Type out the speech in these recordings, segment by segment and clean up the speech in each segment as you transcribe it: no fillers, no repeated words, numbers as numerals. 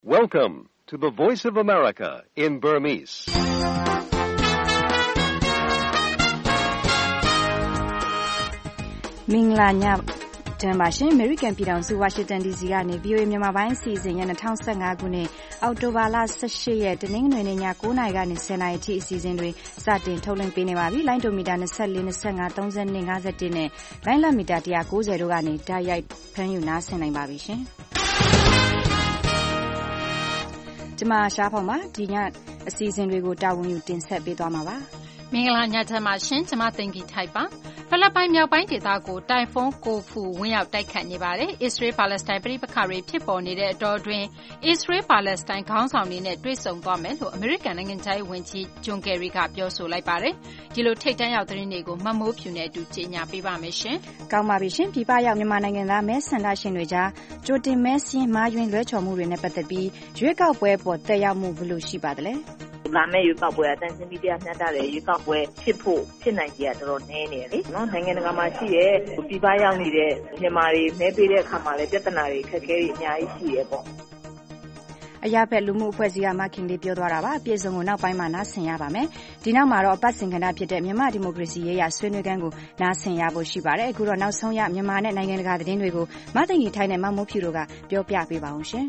Welcome to the Voice of America in Burmese. ။မင်္ဂလာညချမ်းပါရှင်။ American ပြည်ထောင်စု Washington DC ကနေ VOA မြန်မာပိုင်းအစီအစဉ်ရဲ့2015ခုနှစ်အောက်တိုဘာလ18ရက်တနင်္ဂနွေနေ့ည9:00နာရီကနေ10:00နာရီအထိအစီအစဉ်တွေစတင်ထုတ်လွှင့်ပေးနေပါပြီ။လိုင်းဒိုမီတာ24 25 32 51နဲ့လိုင်းလမီတာ190တို့ကနေတိုက်ရိုက်ဖမ်းယူနားဆင်နိုင်ပါပြီရှင်။ကျွန်မရှားဖောင်ပါဒီညအစီအစဉ်တွေကိုတာဝန်ယူတင်ဆက်ပေးသွားမှာပါ။မင်္ဂလာညချမ်းပါရှင်။ကျွန်မသိင်္ဂီထိုက်ပါ။ဖိလစ်ပိုင်မြောက်ပိုင်းဒေသကိုတိုင်ဖွန်းကိုဖူဝင်ရောက်တိုက်ခတ်နေပါတယ်။အစ္စရေးပါလက်စတိုင်းပြည်ပခါတွေဖြစ်ပေါ်နေတဲ့အတောအတွင်းအစ္စရေးပါလက်စတိုင်းခေါင်းဆောင်တွေနဲ့တွေ့ဆုံသွားမယ်လို့အမေရိကန်နိုင်ငံခြားရေးဝန်ကြီးဂျွန်ကယ်ရီကပြောဆိုလိုက်ပါတယ်။ဒီလိုထိပ်တန်းရောက်သတင်းတွေကိုမမိုးဖြူနဲ့အတူကြေညာပေးပါမယ်ရှင်။ကောင်းပါပြီရှင်။ပြည်ပရောက်မြန်မာနိုင်ငံသားမဲဆန္ဒရှင်တွေကြားကြိုတင်မဲစင်းမာယွင်းလွှဲချော်မှုတွေနဲ့ပတ်သက်ပြီးရွေးကောက်ပွဲပေါ်တက်ရောက်မှုဘယ်လိုရှိပါသလဲ။လာမယ့်ရွေးကောက်ပွဲအတန်းစင်းပြီးတရားမျှတတဲ့ရွေးကောက်ပွဲဖြစ်နိုင်ကြတော်တော်နည်းနေလေနော်နိုင်ငံတကာမှာရှိတဲ့ပြည်ပရောက်နေတဲ့မြန်မာတွေမဲပေးတဲ့အခါမှာလည်းပြဿနာတွေခက်ခဲတွေအများကြီးရှိရပေါ့အရာဖက်လူမှုအဖွဲ့အစည်းကမခင်လေးပြောသွားတာပါအပြည့်စုံကိုနောက်ပိုင်းမှာနားဆင်ရပါမယ်ဒီနောက်မှာတော့အပတ်စဉ်ခဏဖြစ်တဲ့မြန်မာဒီမိုကရေစီရေးရဆွေးနွေးခန်းကိုနားဆင်ရဖို့ရှိပါတယ်အခုတော့နောက်ဆုံးရမြန်မာနဲ့နိုင်ငံတကာသတင်းတွေကိုမသိင်ကြီးထိုင်းနဲ့မမိုးဖြူတို့ကပြောပြပေးပါအောင်ရှင်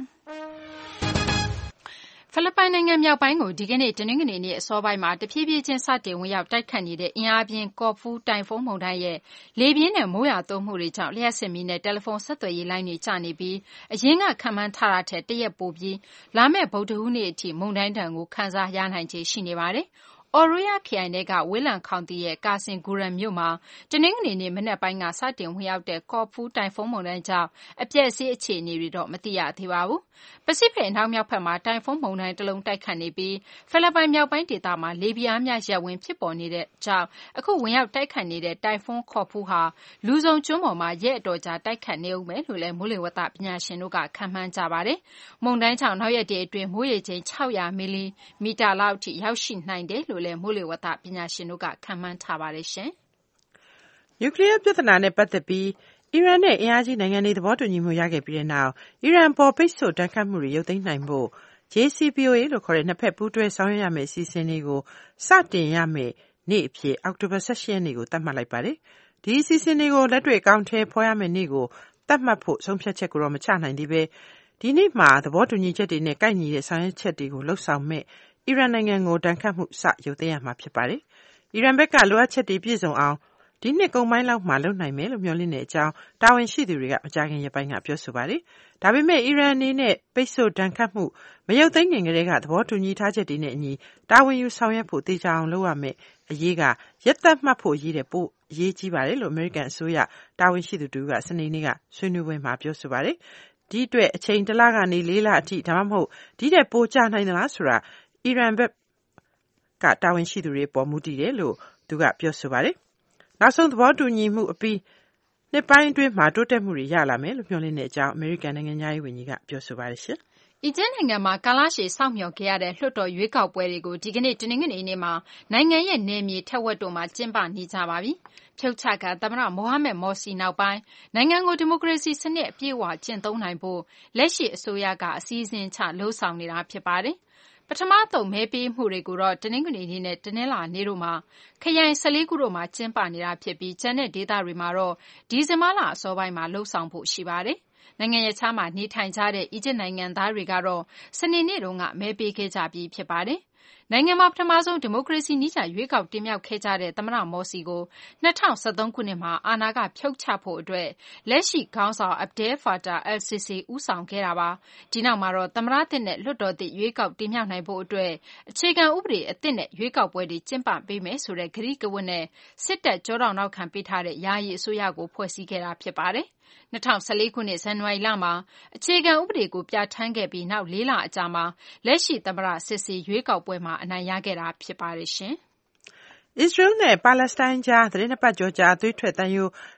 ဖိလစ်ပိုင်နိုင်ငံမြောက်ပိုင်းကိုဒီကနေ့တနင်္ဂနွေနေ့အစောပိုင်းမှာတဖြည်းဖြည်းချင်းစတင်ဝင်ရောက်တိုက်ခတ်နေတဲ့အင်အားပြင်းကော့ဖူးတိုင်ဖုန်းမုန်တိုင်းရဲ့လေပြင်းနဲ့မိုးရွာသွန်းမှုတွေကြောင့်လျှပ်စစ်မီးနဲ့တယ်လီဖုန်းဆက်သွယ်ရေးလိုင်းတွေကျနေပြီးအရင်ကခန့်မှန်းထားတာထက်တရက်ပိုပြီးလာမယ့်ဗုဒ္ဓဟူးနေ့အထိမုန်တိုင်းတံကိုခန်းစားရနိုင်ခြေရှိနေပါတယ်။အော်ရိုယာခရိုင်ထဲကဝေးလံခေါင်တီရဲ့ကာစင်ဂူရန်မြို့မှာတနင်္ဂနွေနေ့မနက်ပိုင်းကစတင်ဝင်ရောက်တဲ့ကော့ဖူးတိုင်ဖုန်းမုန်တိုင်းကြောင့်အပျက်အစီးအခြေအနေတွေတော့မသိရသေးပါဘူး။ပစိဖိတ်အနောက်မြောက်ဘက်မှာတိုင်ဖုန်းမုန်တိုင်းတစ်လုံးတိုက်ခတ်နေပြီးဖိလစ်ပိုင်မြောက်ပိုင်းဒေသမှာလေပြင်းအားများရပ်ဝန်းဖြစ်ပေါ်နေတဲ့ကြောင့်အခုဝင်ရောက်တိုက်ခတ်နေတဲ့တိုင်ဖုန်းကော့ဖူးဟာလူစုံကျွန်းပေါ်မှာရက်အတော်ကြာတိုက်ခတ်နေဦးမယ်လို့လည်းမိုးလေဝသပညာရှင်တို့ကခန့်မှန်းကြပါတယ်။မုန်တိုင်းကြောင့်နောက်ရက်တွေအတွင်းမိုးရေချိန်600မီလီမီတာလောက်အထိရောက်ရှိနိုင်တယ်လို့လည်းမိုးလေဝသပညာရှင်တို့ကခန့်မှန်းထားပါတယ်ရှင်။နျူကလ িয়ার ပြဿနာနဲ့ပတ်သက်ပြီးအီရန်နဲ့အင်အားကြီးနိုင်ငံတွေသဘောတူညီမှုရခဲ့ပြီးတဲ့နောက်အီရန်ပေါ်ပိတ်ဆို့တန်ခတ်မှုတွေရုပ်သိမ်းနိုင်ဖို့ JCPOA လို့ခေါ်တဲ့နှစ်ဖက်ပူးတွဲဆောင်ရွက်ရမယ့်အစီအစဉ်တွေကိုစတင်ရမယ့်နေ့အဖြစ်အောက်တိုဘာ17ရက်နေ့ကိုသတ်မှတ်လိုက်ပါတယ်။ဒီအစီအစဉ်တွေကိုလက်တွေ့အကောင်အထည်ဖော်ရမယ့်နေ့ကိုသတ်မှတ်ဖို့ဆုံးဖြတ်ချက်ကိုတော့မချနိုင်သေးပဲဒီနေ့မှာသဘောတူညီချက်တွေနဲ့ကိုက်ညီတဲ့ဆောင်ရွက်ချက်တွေကိုလှုပ်ဆောင်မဲ့အီရန်နိုင်ငံကိုတန်ခတ်မှုစရုပ်သိမ်းရမှာဖြစ်ပါတယ်။အီရန်ဘက်ကလိုအပ်ချက်တွေပြည့်စုံအောင်ဒီနှစ်ကုန်ပိုင်းလောက်မှာလုပ်နိုင်မယ်လို့မျှော်လင့်တဲ့အကြောင်းတာဝန်ရှိသူတွေကမကြာခင်ရက်ပိုင်းကပြောဆိုပါတယ်။ဒါပေမဲ့အီရန်အနေနဲ့ပိတ်ဆို့တန်ခတ်မှုမရုပ်သိမ်းခင်ကတည်းကသဘောတူညီထားချက်တွေနဲ့အညီတာဝန်ယူဆောင်ရွက်ဖို့တေချာအောင်လုပ်ရမယ်အရေးကရက်သက်မှတ်ဖို့ရည်တဲ့ပို့အရေးကြီးပါတယ်လို့အမေရိကန်အစိုးရတာဝန်ရှိသူတို့ကစနေနေ့ကဆွေးနွေးပွဲမှာပြောဆိုပါတယ်။ဒီအတွက်အချိန်1လကနေ4လအထိဒါမှမဟုတ်ဒီတဲ့ပိုကြနိုင်သလားဆိုတာအီရန်ဘက်ကတာဝန်ရှိသူတွေပေါ်မူတည်တယ်လို့သူကပြောဆိုပါတယ်။နောက်ဆုံးသဘောတူညီမှုအပြီးနှစ်ပိုင်းအတွင်းမှာတိုးတက်မှုတွေရလာမယ်လို့မျှော်လင့်တဲ့အကြောင်းအမေရိကန်နိုင်ငံသားရေးဝန်ကြီးကပြောဆိုပါတယ်ရှင်။အီဂျစ်နိုင်ငံမှာကာလရှည်စောင့်မျှော်ခဲ့ရတဲ့လွှတ်တော်ရွေးကောက်ပွဲတွေကိုဒီကနေ့တနင်္ဂနွေနေ့မှာနိုင်ငံရဲ့နယ်မြေထက်ဝက်တို့မှာကျင်းပနေကြပါပြီ။ဖြုတ်ချကသမ္မတမိုဟာမက်မော်စီနောက်ပိုင်းနိုင်ငံကိုဒီမိုကရေစီစနစ်အပြည့်အဝကျင့်သုံးနိုင်ဖို့လက်ရှိအစိုးရကအစည်းအဝေးချလှုံ့ဆော်နေတာဖြစ်ပါတယ်။ပထမသုတ်မဲပေးမှုတွေကိုတော့တနင်္ဂနွေနေ့နဲ့တနင်္လာနေ့တို့မှာခရိုင်14ခုတို့မှာကျင်းပနေတာဖြစ်ပြီးကျန်တဲ့ဒေသတွေမှာတော့ဒီဇင်ဘာလအစောပိုင်းမှာလှုပ်ဆောင်ဖို့ရှိပါတယ်။နိုင်ငံရဲ့ခြားမှာနေထိုင်ကြတဲ့အီဂျစ်နိုင်ငံသားတွေကတော့စနေနေ့တုန်းကမဲပေးခဲ့ကြပြီးဖြစ်ပါတယ်။နိုင်ငံမှာပထမဆုံးဒီမိုကရေစီနည်းကျရွေးကောက်တင်မြှောက်ခဲ့ကြတဲ့သမ္မတမော်စီကို2013ခုနှစ်မှာအာဏာကဖြုတ်ချဖို့အတွက်လက်ရှိခေါင်းဆောင် Abdel Fattah al-Sisi ဦးဆောင်ခဲ့တာပါ။ဒီနောက်မှာတော့သမ္မတသစ်နဲ့လွှတ်တော်သစ်ရွေးကောက်တင်မြှောက်နိုင်ဖို့အတွက်အခြေခံဥပဒေအသစ်နဲ့ရွေးကောက်ပွဲတွေကျင်းပပေးမယ်ဆိုတဲ့ကတိကဝတ်နဲ့စစ်တပ်ကြောထောက်နောက်ခံပေးထားတဲ့ယာယီအစိုးရကိုဖွဲ့စည်းခဲ့တာဖြစ်ပါတယ်။2014ခုနှစ်ဇန်နဝါရီလမှာအခြေခံဥပဒေကိုပြဋ္ဌာန်းခဲ့ပြီးနောက်4လအကြာမှာလက်ရှိသမ္မတစစ်စီရွေးကောက်ပွဲမှာအနိုင်ရခဲ့တာဖြစ်ပါတယ်ရှင်။အစ္စရေးနဲ့ပါလက်စတိုင်းကြားသတင်းနှစ်ပတ်ကျော်ကြာသွေးထွက်သံယို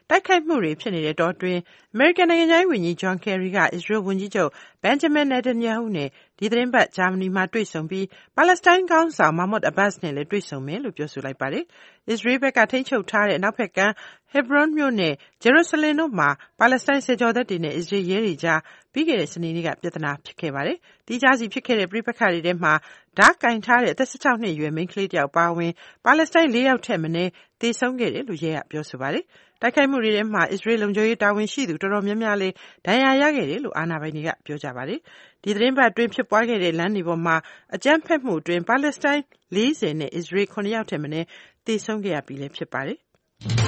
တိုက်ခိုက်မှုတွေဖြစ်နေတဲ့တောအတွင်းအမေရိကန်နိုင်ငံခြားရေးဝန်ကြီး John Kerry က အစ္စရေးဝန်ကြီးချုပ် Benjamin Netanyahu နဲ့ဒီသတင်းပတ်ဂျာမနီမှာတွေ့ဆုံပြီးပါလက်စတိုင်းခေါင်းဆောင် Mahmoud Abbas နဲ့လည်းတွေ့ဆုံမယ်လို့ပြောဆိုလိုက်ပါတယ်။အစ္စရေးဘက်ကထိန်းချုပ်ထားတဲ့အနောက်ဘက်ကမ်း Hebron မြို့နဲ့ Jerusalem တို့မှာပါလက်စတိုင်းစစ်ကြောတပ်တွေနဲ့အစ္စရေးရဲတွေကြားပြီးခဲ့တဲ့စနေနေ့ကပြဿနာဖြစ်ခဲ့ပါတယ်။ဒီကြားစီဖြစ်ခဲ့တဲ့ပြိပခါတွေထဲမှာဓာတ်ကင်ထားတဲ့အသက်16နှစ်အရွယ်မိန်းကလေးတယောက်ပါဝင်ပါလက်စတိုင်း4ယောက်ထက်မနည်းသေဆုံးခဲ့တယ်လို့ရဲကပြောဆိုပါတယ်။တိုက်ခိုက်မှုတွေထဲမှာအစ္စရေးလုံခြုံရေးတာဝန်ရှိသူတော်တော်များများလည်းဒဏ်ရာရခဲ့တယ်လို့အာဏာပိုင်တွေကပြောကြပါတယ်။ဒီသတင်းပတ်အတွင်းဖြစ်ပွားခဲ့တဲ့လမ်းတွေပေါ်မှာအကြမ်းဖက်မှုအတွင်းပါလက်စတိုင်း40နဲ့အစ္စရေး9ယောက်ထက်မနည်းသေဆုံးခဲ့ရပြီလည်းဖြစ်ပါတယ်။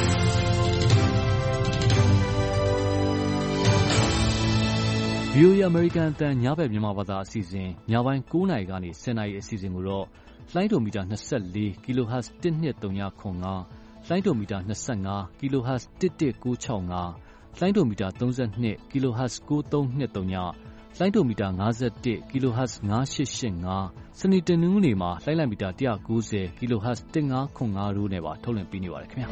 VOA American အသံညဘက်မြန်မာဘာသာအစီအစဉ်ညပိုင်း9:00 နာရီကနေ10:00 နာရီအစီအစဉ်ကိုတော့လိုင်းဒိုမီတာ24 kHz 12395လိုင်းဒိုမီတာ25 kHz 11965လိုင်းဒိုမီတာ32 kHz 9323လိုင်းဒိုမီတာ51 kHz 9885စနေတနင်္ဂနွေမှာလိုင်းမီတာ190 kHz 1505တို့နဲ့ပါထုတ်လွှင့်ပေးနေပါတယ်ခင်ဗျာ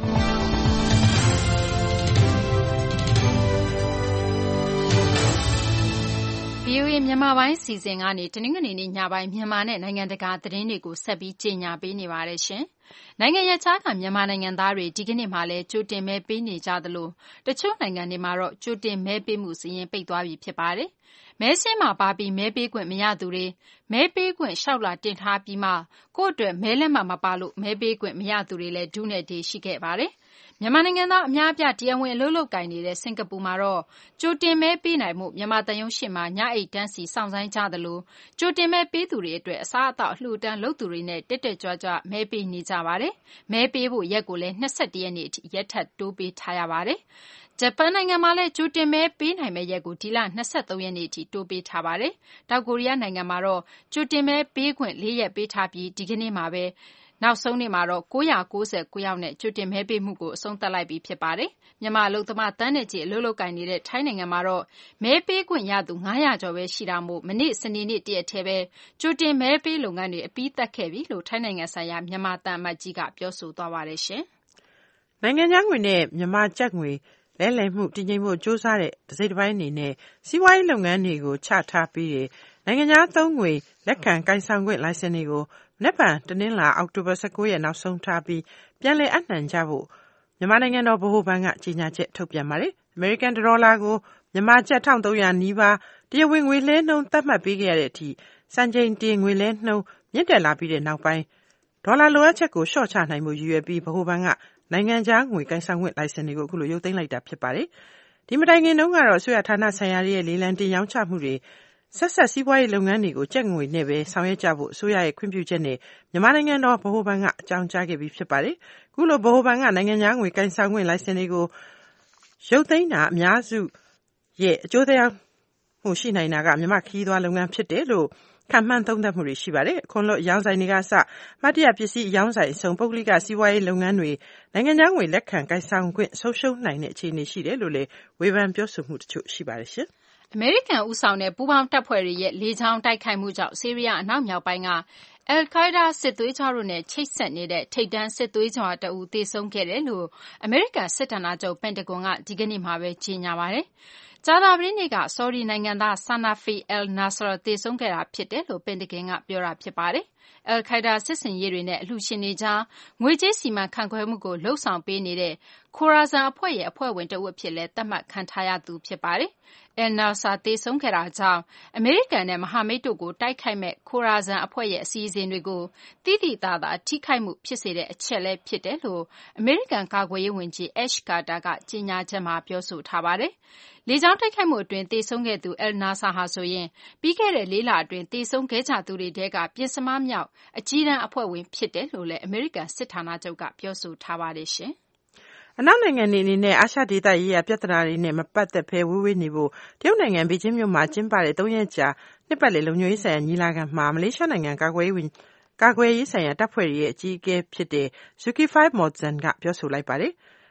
VOA မြန်မာပိုင်းစီစဉ်ကနေတနင်္ဂနွေနေ့ညပိုင်းမြန်မာနဲ့နိုင်ငံတကာသတင်းတွေကိုဆက်ပြီးကြေညာပေးနေပါတယ်ရှင်။နိုင်ငံရဲ့ခြားကမြန်မာနိုင်ငံသားတွေဒီကနေ့မှလည်းကြိုတင်မဲပေးနေကြသလိုတချို့နိုင်ငံတွေမှာတော့ကြိုတင်မဲပေးမှုစီရင်ပိတ်သွားပြီဖြစ်ပါတယ်။မဲဆင်းမှာပါပြီးမဲပေးခွင့်မရသူတွေမဲပေးခွင့်လျှောက်လာတင်ထားပြီးမှကိုယ့်အတွက်မဲလက်မှတ်မပါလို့မဲပေးခွင့်မရသူတွေလည်းဒုနဲ့ဒေရှိခဲ့ပါတယ်။မြန်မာနိုင်ငံသားအများအပြားတရားဝင်အလုပ်လုပ်ကိုင်နေတဲ့စင်ကာပူမှာတော့ကြိုတင်မဲပေးနိုင်မှုမြန်မာတန်ယုံရှိမှာညအိတ်တန်းစီစောင့်ဆိုင်ကြသလိုကြိုတင်မဲပေးသူတွေအတွက်အစားအသောက်အလှူဒန်းလုပ်သူတွေနဲ့တက်ကြွကြွမဲပေးနေကြပါတယ်။မဲပေးဖို့ရက်ကိုလည်း21ရက်နေ့အထိရက်ထပ်တိုးပေးထားရပါတယ်။ဂျပန်နိုင်ငံမှာလည်းကြိုတင်မဲပေးနိုင်မယ့်ရက်ကိုဒီလ23ရက်နေ့အထိတိုးပေးထားပါတယ်။တောင်ကိုရီးယားနိုင်ငံမှာတော့ကြိုတင်မဲပေးခွင့်4ရက်ပေးထားပြီးဒီကနေ့မှာပဲနောက်ဆုံးနေ့မှာတော့999ယောက်နဲ့ကြိုတင်မဲပေးမှုကိုအဆုံးသတ်လိုက်ပြီဖြစ်ပါတယ်။မြန်မာအလုပ်သမားတန်းနဲ့ချီအလုပ်လုပ်ကိုင်နေတဲ့ထိုင်းနိုင်ငံမှာတော့မဲပေးခွင့်ရသူ900ကျော်ပဲရှိတာမို့မနေ့စနေနေ့တရက်တည်းပဲကြိုတင်မဲပေးလုပ်ငန်းတွေအပြီးသတ်ခဲ့ပြီလို့ထိုင်းနိုင်ငံဆိုင်ရာမြန်မာသံအမတ်ကြီးကပြောဆိုသွားပါတယ်ရှင်။နိုင်ငံခြားငွေနဲ့မြန်မာကျပ်ငွေလဲလှယ်မှုတည်ငြိမ်ဖို့စ조사တဲ့တစိတ်တစ်ပိုင်းအနေနဲ့စီးပွားရေးလုပ်ငန်းတွေကိုချထားပြီးတဲ့နိုင်ငံခြားသုံးငွေလက်ခံကိုင်ဆောင်ခွင့်လိုင်စင်တွေကိုမနက်ဖြန်တနင်္လာအောက်တိုဘာ19ရက်နောက်ဆုံးထားပြီးပြန်လည်အနှံကြဖို့မြန်မာနိုင်ငံတော်ဗဟိုဘဏ်ကကြေညာချက်ထုတ်ပြန်ပါတယ်။အမေရိကန်ဒေါ်လာကိုမြန်မာကျပ်1300နီးပါးတရားဝင်ငွေလဲနှုန်းသတ်မှတ်ပေးခဲ့ရတဲ့အထိစံချိန်တင်ငွေလဲနှုန်းမြင့်တက်လာပြီးတဲ့နောက်ပိုင်းဒေါ်လာလိုအပ်ချက်ကိုလျှော့ချနိုင်မှုရည်ရွယ်ပြီးဗဟိုဘဏ်ကနိုင်ငံခြားငွေကိုင်ဆောင်ခွင့်လိုင်စင်တွေကိုအခုလိုရုပ်သိမ်းလိုက်တာဖြစ်ပါတယ်။ဒီမတိုင်ခင်တုန်းကတော့အစိုးရဌာနဆိုင်ရာရဲ့လေလံတင်ရောင်းချမှုတွေဆက်ဆက်စီးပွားရေးလုပ်ငန်းတွေကိုကျပ်ငွေနဲ့ပဲဆောင်ရွက်ကြဖို့အစိုးရရဲ့ခွင့်ပြုချက်နဲ့မြန်မာနိုင်ငံတော်ဗဟိုဘဏ်ကအကြောင်းကြားခဲ့ပြီးဖြစ်ပါတယ်။အခုလိုဗဟိုဘဏ်ကနိုင်ငံခြားငွေကိုင်ဆောင်ခွင့်လိုင်စင်တွေကိုရုပ်သိမ်းတာအများစုရဲ့အကျိုးသက်ရောက်မှုရှိနိုင်တာကမြန်မာခရီးသွားလုပ်ငန်းဖြစ်တယ်လို့ခန့်မှန်းသုံးသပ်မှုတွေရှိပါတယ်။အခွန်လွတ်အရောင်းဆိုင်တွေကစမှတ်တရပစ္စည်းအရောင်းဆိုင်အစုံပုဂ္ဂလိကစီးပွားရေးလုပ်ငန်းတွေနိုင်ငံခြားငွေလက်ခံကိုင်ဆောင်ခွင့်ဆုံးရှုံးနိုင်တဲ့အခြေအနေရှိတယ်လို့လည်းဝေဖန်ပြောဆိုမှုတချို့ရှိပါတယ်ရှင်။အမေရိကန်ဦးဆောင်တဲ့ပူးပေါင်းတပ်ဖွဲ့တွေရဲ့လေကြောင်းတိုက်ခိုက်မှုကြောင့်ဆီးရီးယားအနောက်မြောက်ပိုင်းကအယ်ကိုင်းဒါးစစ်သွေးကြွတို့နဲ့ချိတ်ဆက်နေတဲ့ထိပ်တန်းစစ်သွေးကြွတအူသေဆုံးခဲ့တယ်လို့အမေရိကန်စစ်ဌာနချုပ်ပင်တဂွန်ကဒီကနေ့မှပဲကြေညာပါတယ်။ကြာသပတေးနေ့ကဆော်ဒီနိုင်ငံသားဆာနာဖီအယ်နာဆာသေဆုံးခဲ့တာဖြစ်တယ်လို့ပင်တဂွန်ကပြောတာဖြစ်ပါတယ်။အယ်ကိုင်းဒါးစစ်စင်ရေးတွေနဲ့အလှူရှင်တွေကြားငွေကြေးစီမံခန့်ခွဲမှုကိုလှုပ်ဆောင်ပေးနေတဲ့ခိုရာဇန်အဖွဲ့ရဲ့အဖွဲ့ဝင်တဦးအဖြစ်လဲသတ်မှတ်ခံထားရသူဖြစ်ပါတယ်။အယ်နာဆာသေဆုံးခဲ့တာကြောင့်အမေရိကန်နဲ့မဟာမိတ်တို့ကိုတိုက်ခိုက်မဲ့ခိုရာဇန်အဖွဲ့ရဲ့အစီအစဉ်တွေကိုတိတိတသာထိခိုက်မှုဖြစ်စေတဲ့အချက်လဲဖြစ်တယ်လို့အမေရိကန်ကာကွယ်ရေးဝန်ကြီး Ash Carter ကကြေညာချက်မှာပြောဆိုထားပါတယ်။လေကြောင်းတိုက်ခိုက်မှုအတွင်းသေဆုံးခဲ့သူအယ်နာဆာဟာဆိုရင်ပြီးခဲ့တဲ့4လအတွင်းသေဆုံးခဲ့ကြသူတွေထဲကပြင်စမမြောက်အကြီးတန်းအဖွဲ့ဝင်ဖြစ်တယ်လို့လည်းအမေရိကန်စစ်ဌာနချုပ်ကပြောဆိုထားပါတယ်ရှင်။အနောက်နိုင်ငံတွေအနေနဲ့အာရှဒေသရေးရာပြဿနာတွေနဲ့မပတ်သက်ဘဲဝေးဝေးနေဖို့တရုတ်နိုင်ငံဘေကျင်းမြို့မှာကျင်းပတဲ့3ရက်ကြာနှစ်ပတ်လည်လုံခြုံရေးဆိုင်ရာညီလာခံမှာမလေးရှားနိုင်ငံကာကွယ်ရေးဆိုင်ရာတပ်ဖွဲ့ရဲ့အကြီးအကဲဖြစ်တဲ့ Zulkifli Mozan ကပြောဆိုလိုက်ပါတယ်။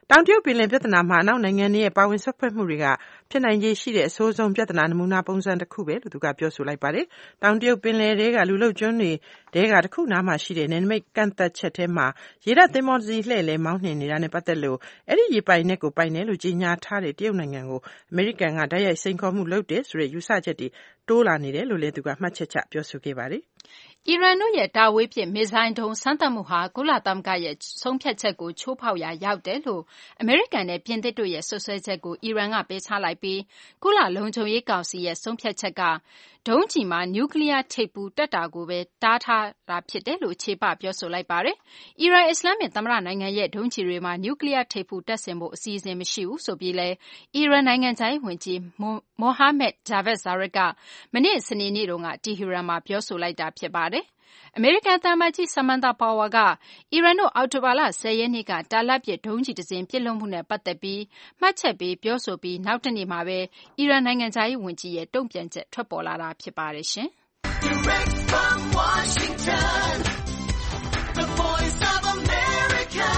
တောင်တရုတ်ပင်လယ်ပြဿနာမှာအနောက်နိုင်ငံတွေရဲ့ပါဝင်စွက်ဖက်မှုတွေကဖြစ်နိုင်ခြေရှိတဲ့အဆိုးဆုံးပြဿနာနမူနာပုံစံတစ်ခုပဲလို့သူကပြောဆိုလိုက်ပါတယ်။တောင်တရုတ်ပင်လယ်ထဲကလူလုပ်ကျွန်းတွေထဲကတစ်ခုနားမှာရှိတဲ့နယ်နိမိတ်ကန့်သက်ချက်ထဲမှာရေတပ်သင်္ဘောတစ်စီးလှည့်လည်မောင်းနှင်နေတာနဲ့ပတ်သက်လို့အဲ့ဒီရေပိုင်နက်ကိုပိုင်တယ်လို့ကြေညာထားတဲ့တရုတ်နိုင်ငံကိုအမေရိကန်ကတိုက်ရိုက်စိန်ခေါ်မှုလုပ်တယ်ဆိုတဲ့ယူဆချက်တွေတိုးလာနေတယ်လို့လည်းသူကမှတ်ချက်ချပြောဆိုခဲ့ပါတယ်။အီရန်တို့ရဲ့တာဝေးပစ်မစ်ဇိုင်းဒုံးစမ်းသပ်မှုဟာကုလသမဂ္ဂရဲ့ဆုံးဖြတ်ချက်ကိုချိုးဖောက်ရာရောက်တယ်လို့အမေရိကန်နဲ့ပြင်သစ်တို့ရဲ့စွပ်စွဲချက်ကိုအီရန်ကပယ်ချလိုက်ပြီးကုလလုံခြုံရေးကောင်စီရဲ့ဆုံးဖြတ်ချက်ကဒုံးကျည်မှာနျူကလ িয়ার ထိပ်ဖူးတက်တာကိုပဲတားထားတာဖြစ်တယ်လို့ခြေပပြောဆိုလိုက်ပါတယ်။အီရန်အစ္စလာမစ်သမ္မတနိုင်ငံရဲ့ဒုံးကျည်တွေမှာနျူကလ িয়ার ထိပ်ဖူးတပ်ဆင်ဖို့အစီအစဉ်မရှိဘူးဆိုပြီးလဲအီရန်နိုင်ငံခြားရေးဝန်ကြီးမိုဟာမက်ဂျာဗက်ဇာရစ်ကမနေ့စနေနေ့တုန်းကတီဟီရန်မှာပြောဆိုလိုက်တာဖြစ်ပါတယ်။အမေရိကန်သံအမတ်ကြီး Samantha Power ကအီရန်တို့အောက်တိုဘာလ10 ရက်နေ့ကတာလတ်ပစ်ဒုံးကျည်တစ်စင်းပစ်လွှတ်မှုနဲ့ပတ်သက်ပြီးမှတ်ချက်ပေးပြောဆိုပြီးနောက်တနေ့မှာပဲအီရန်နိုင်ငံခြားရေးဝန်ကြီးရဲ့တုံ့ပြန်ချက်ထွက်ပေါ်လာတာဖြစ်ပါတယ်ရှင်။ Direct from Washington, the Voice of America,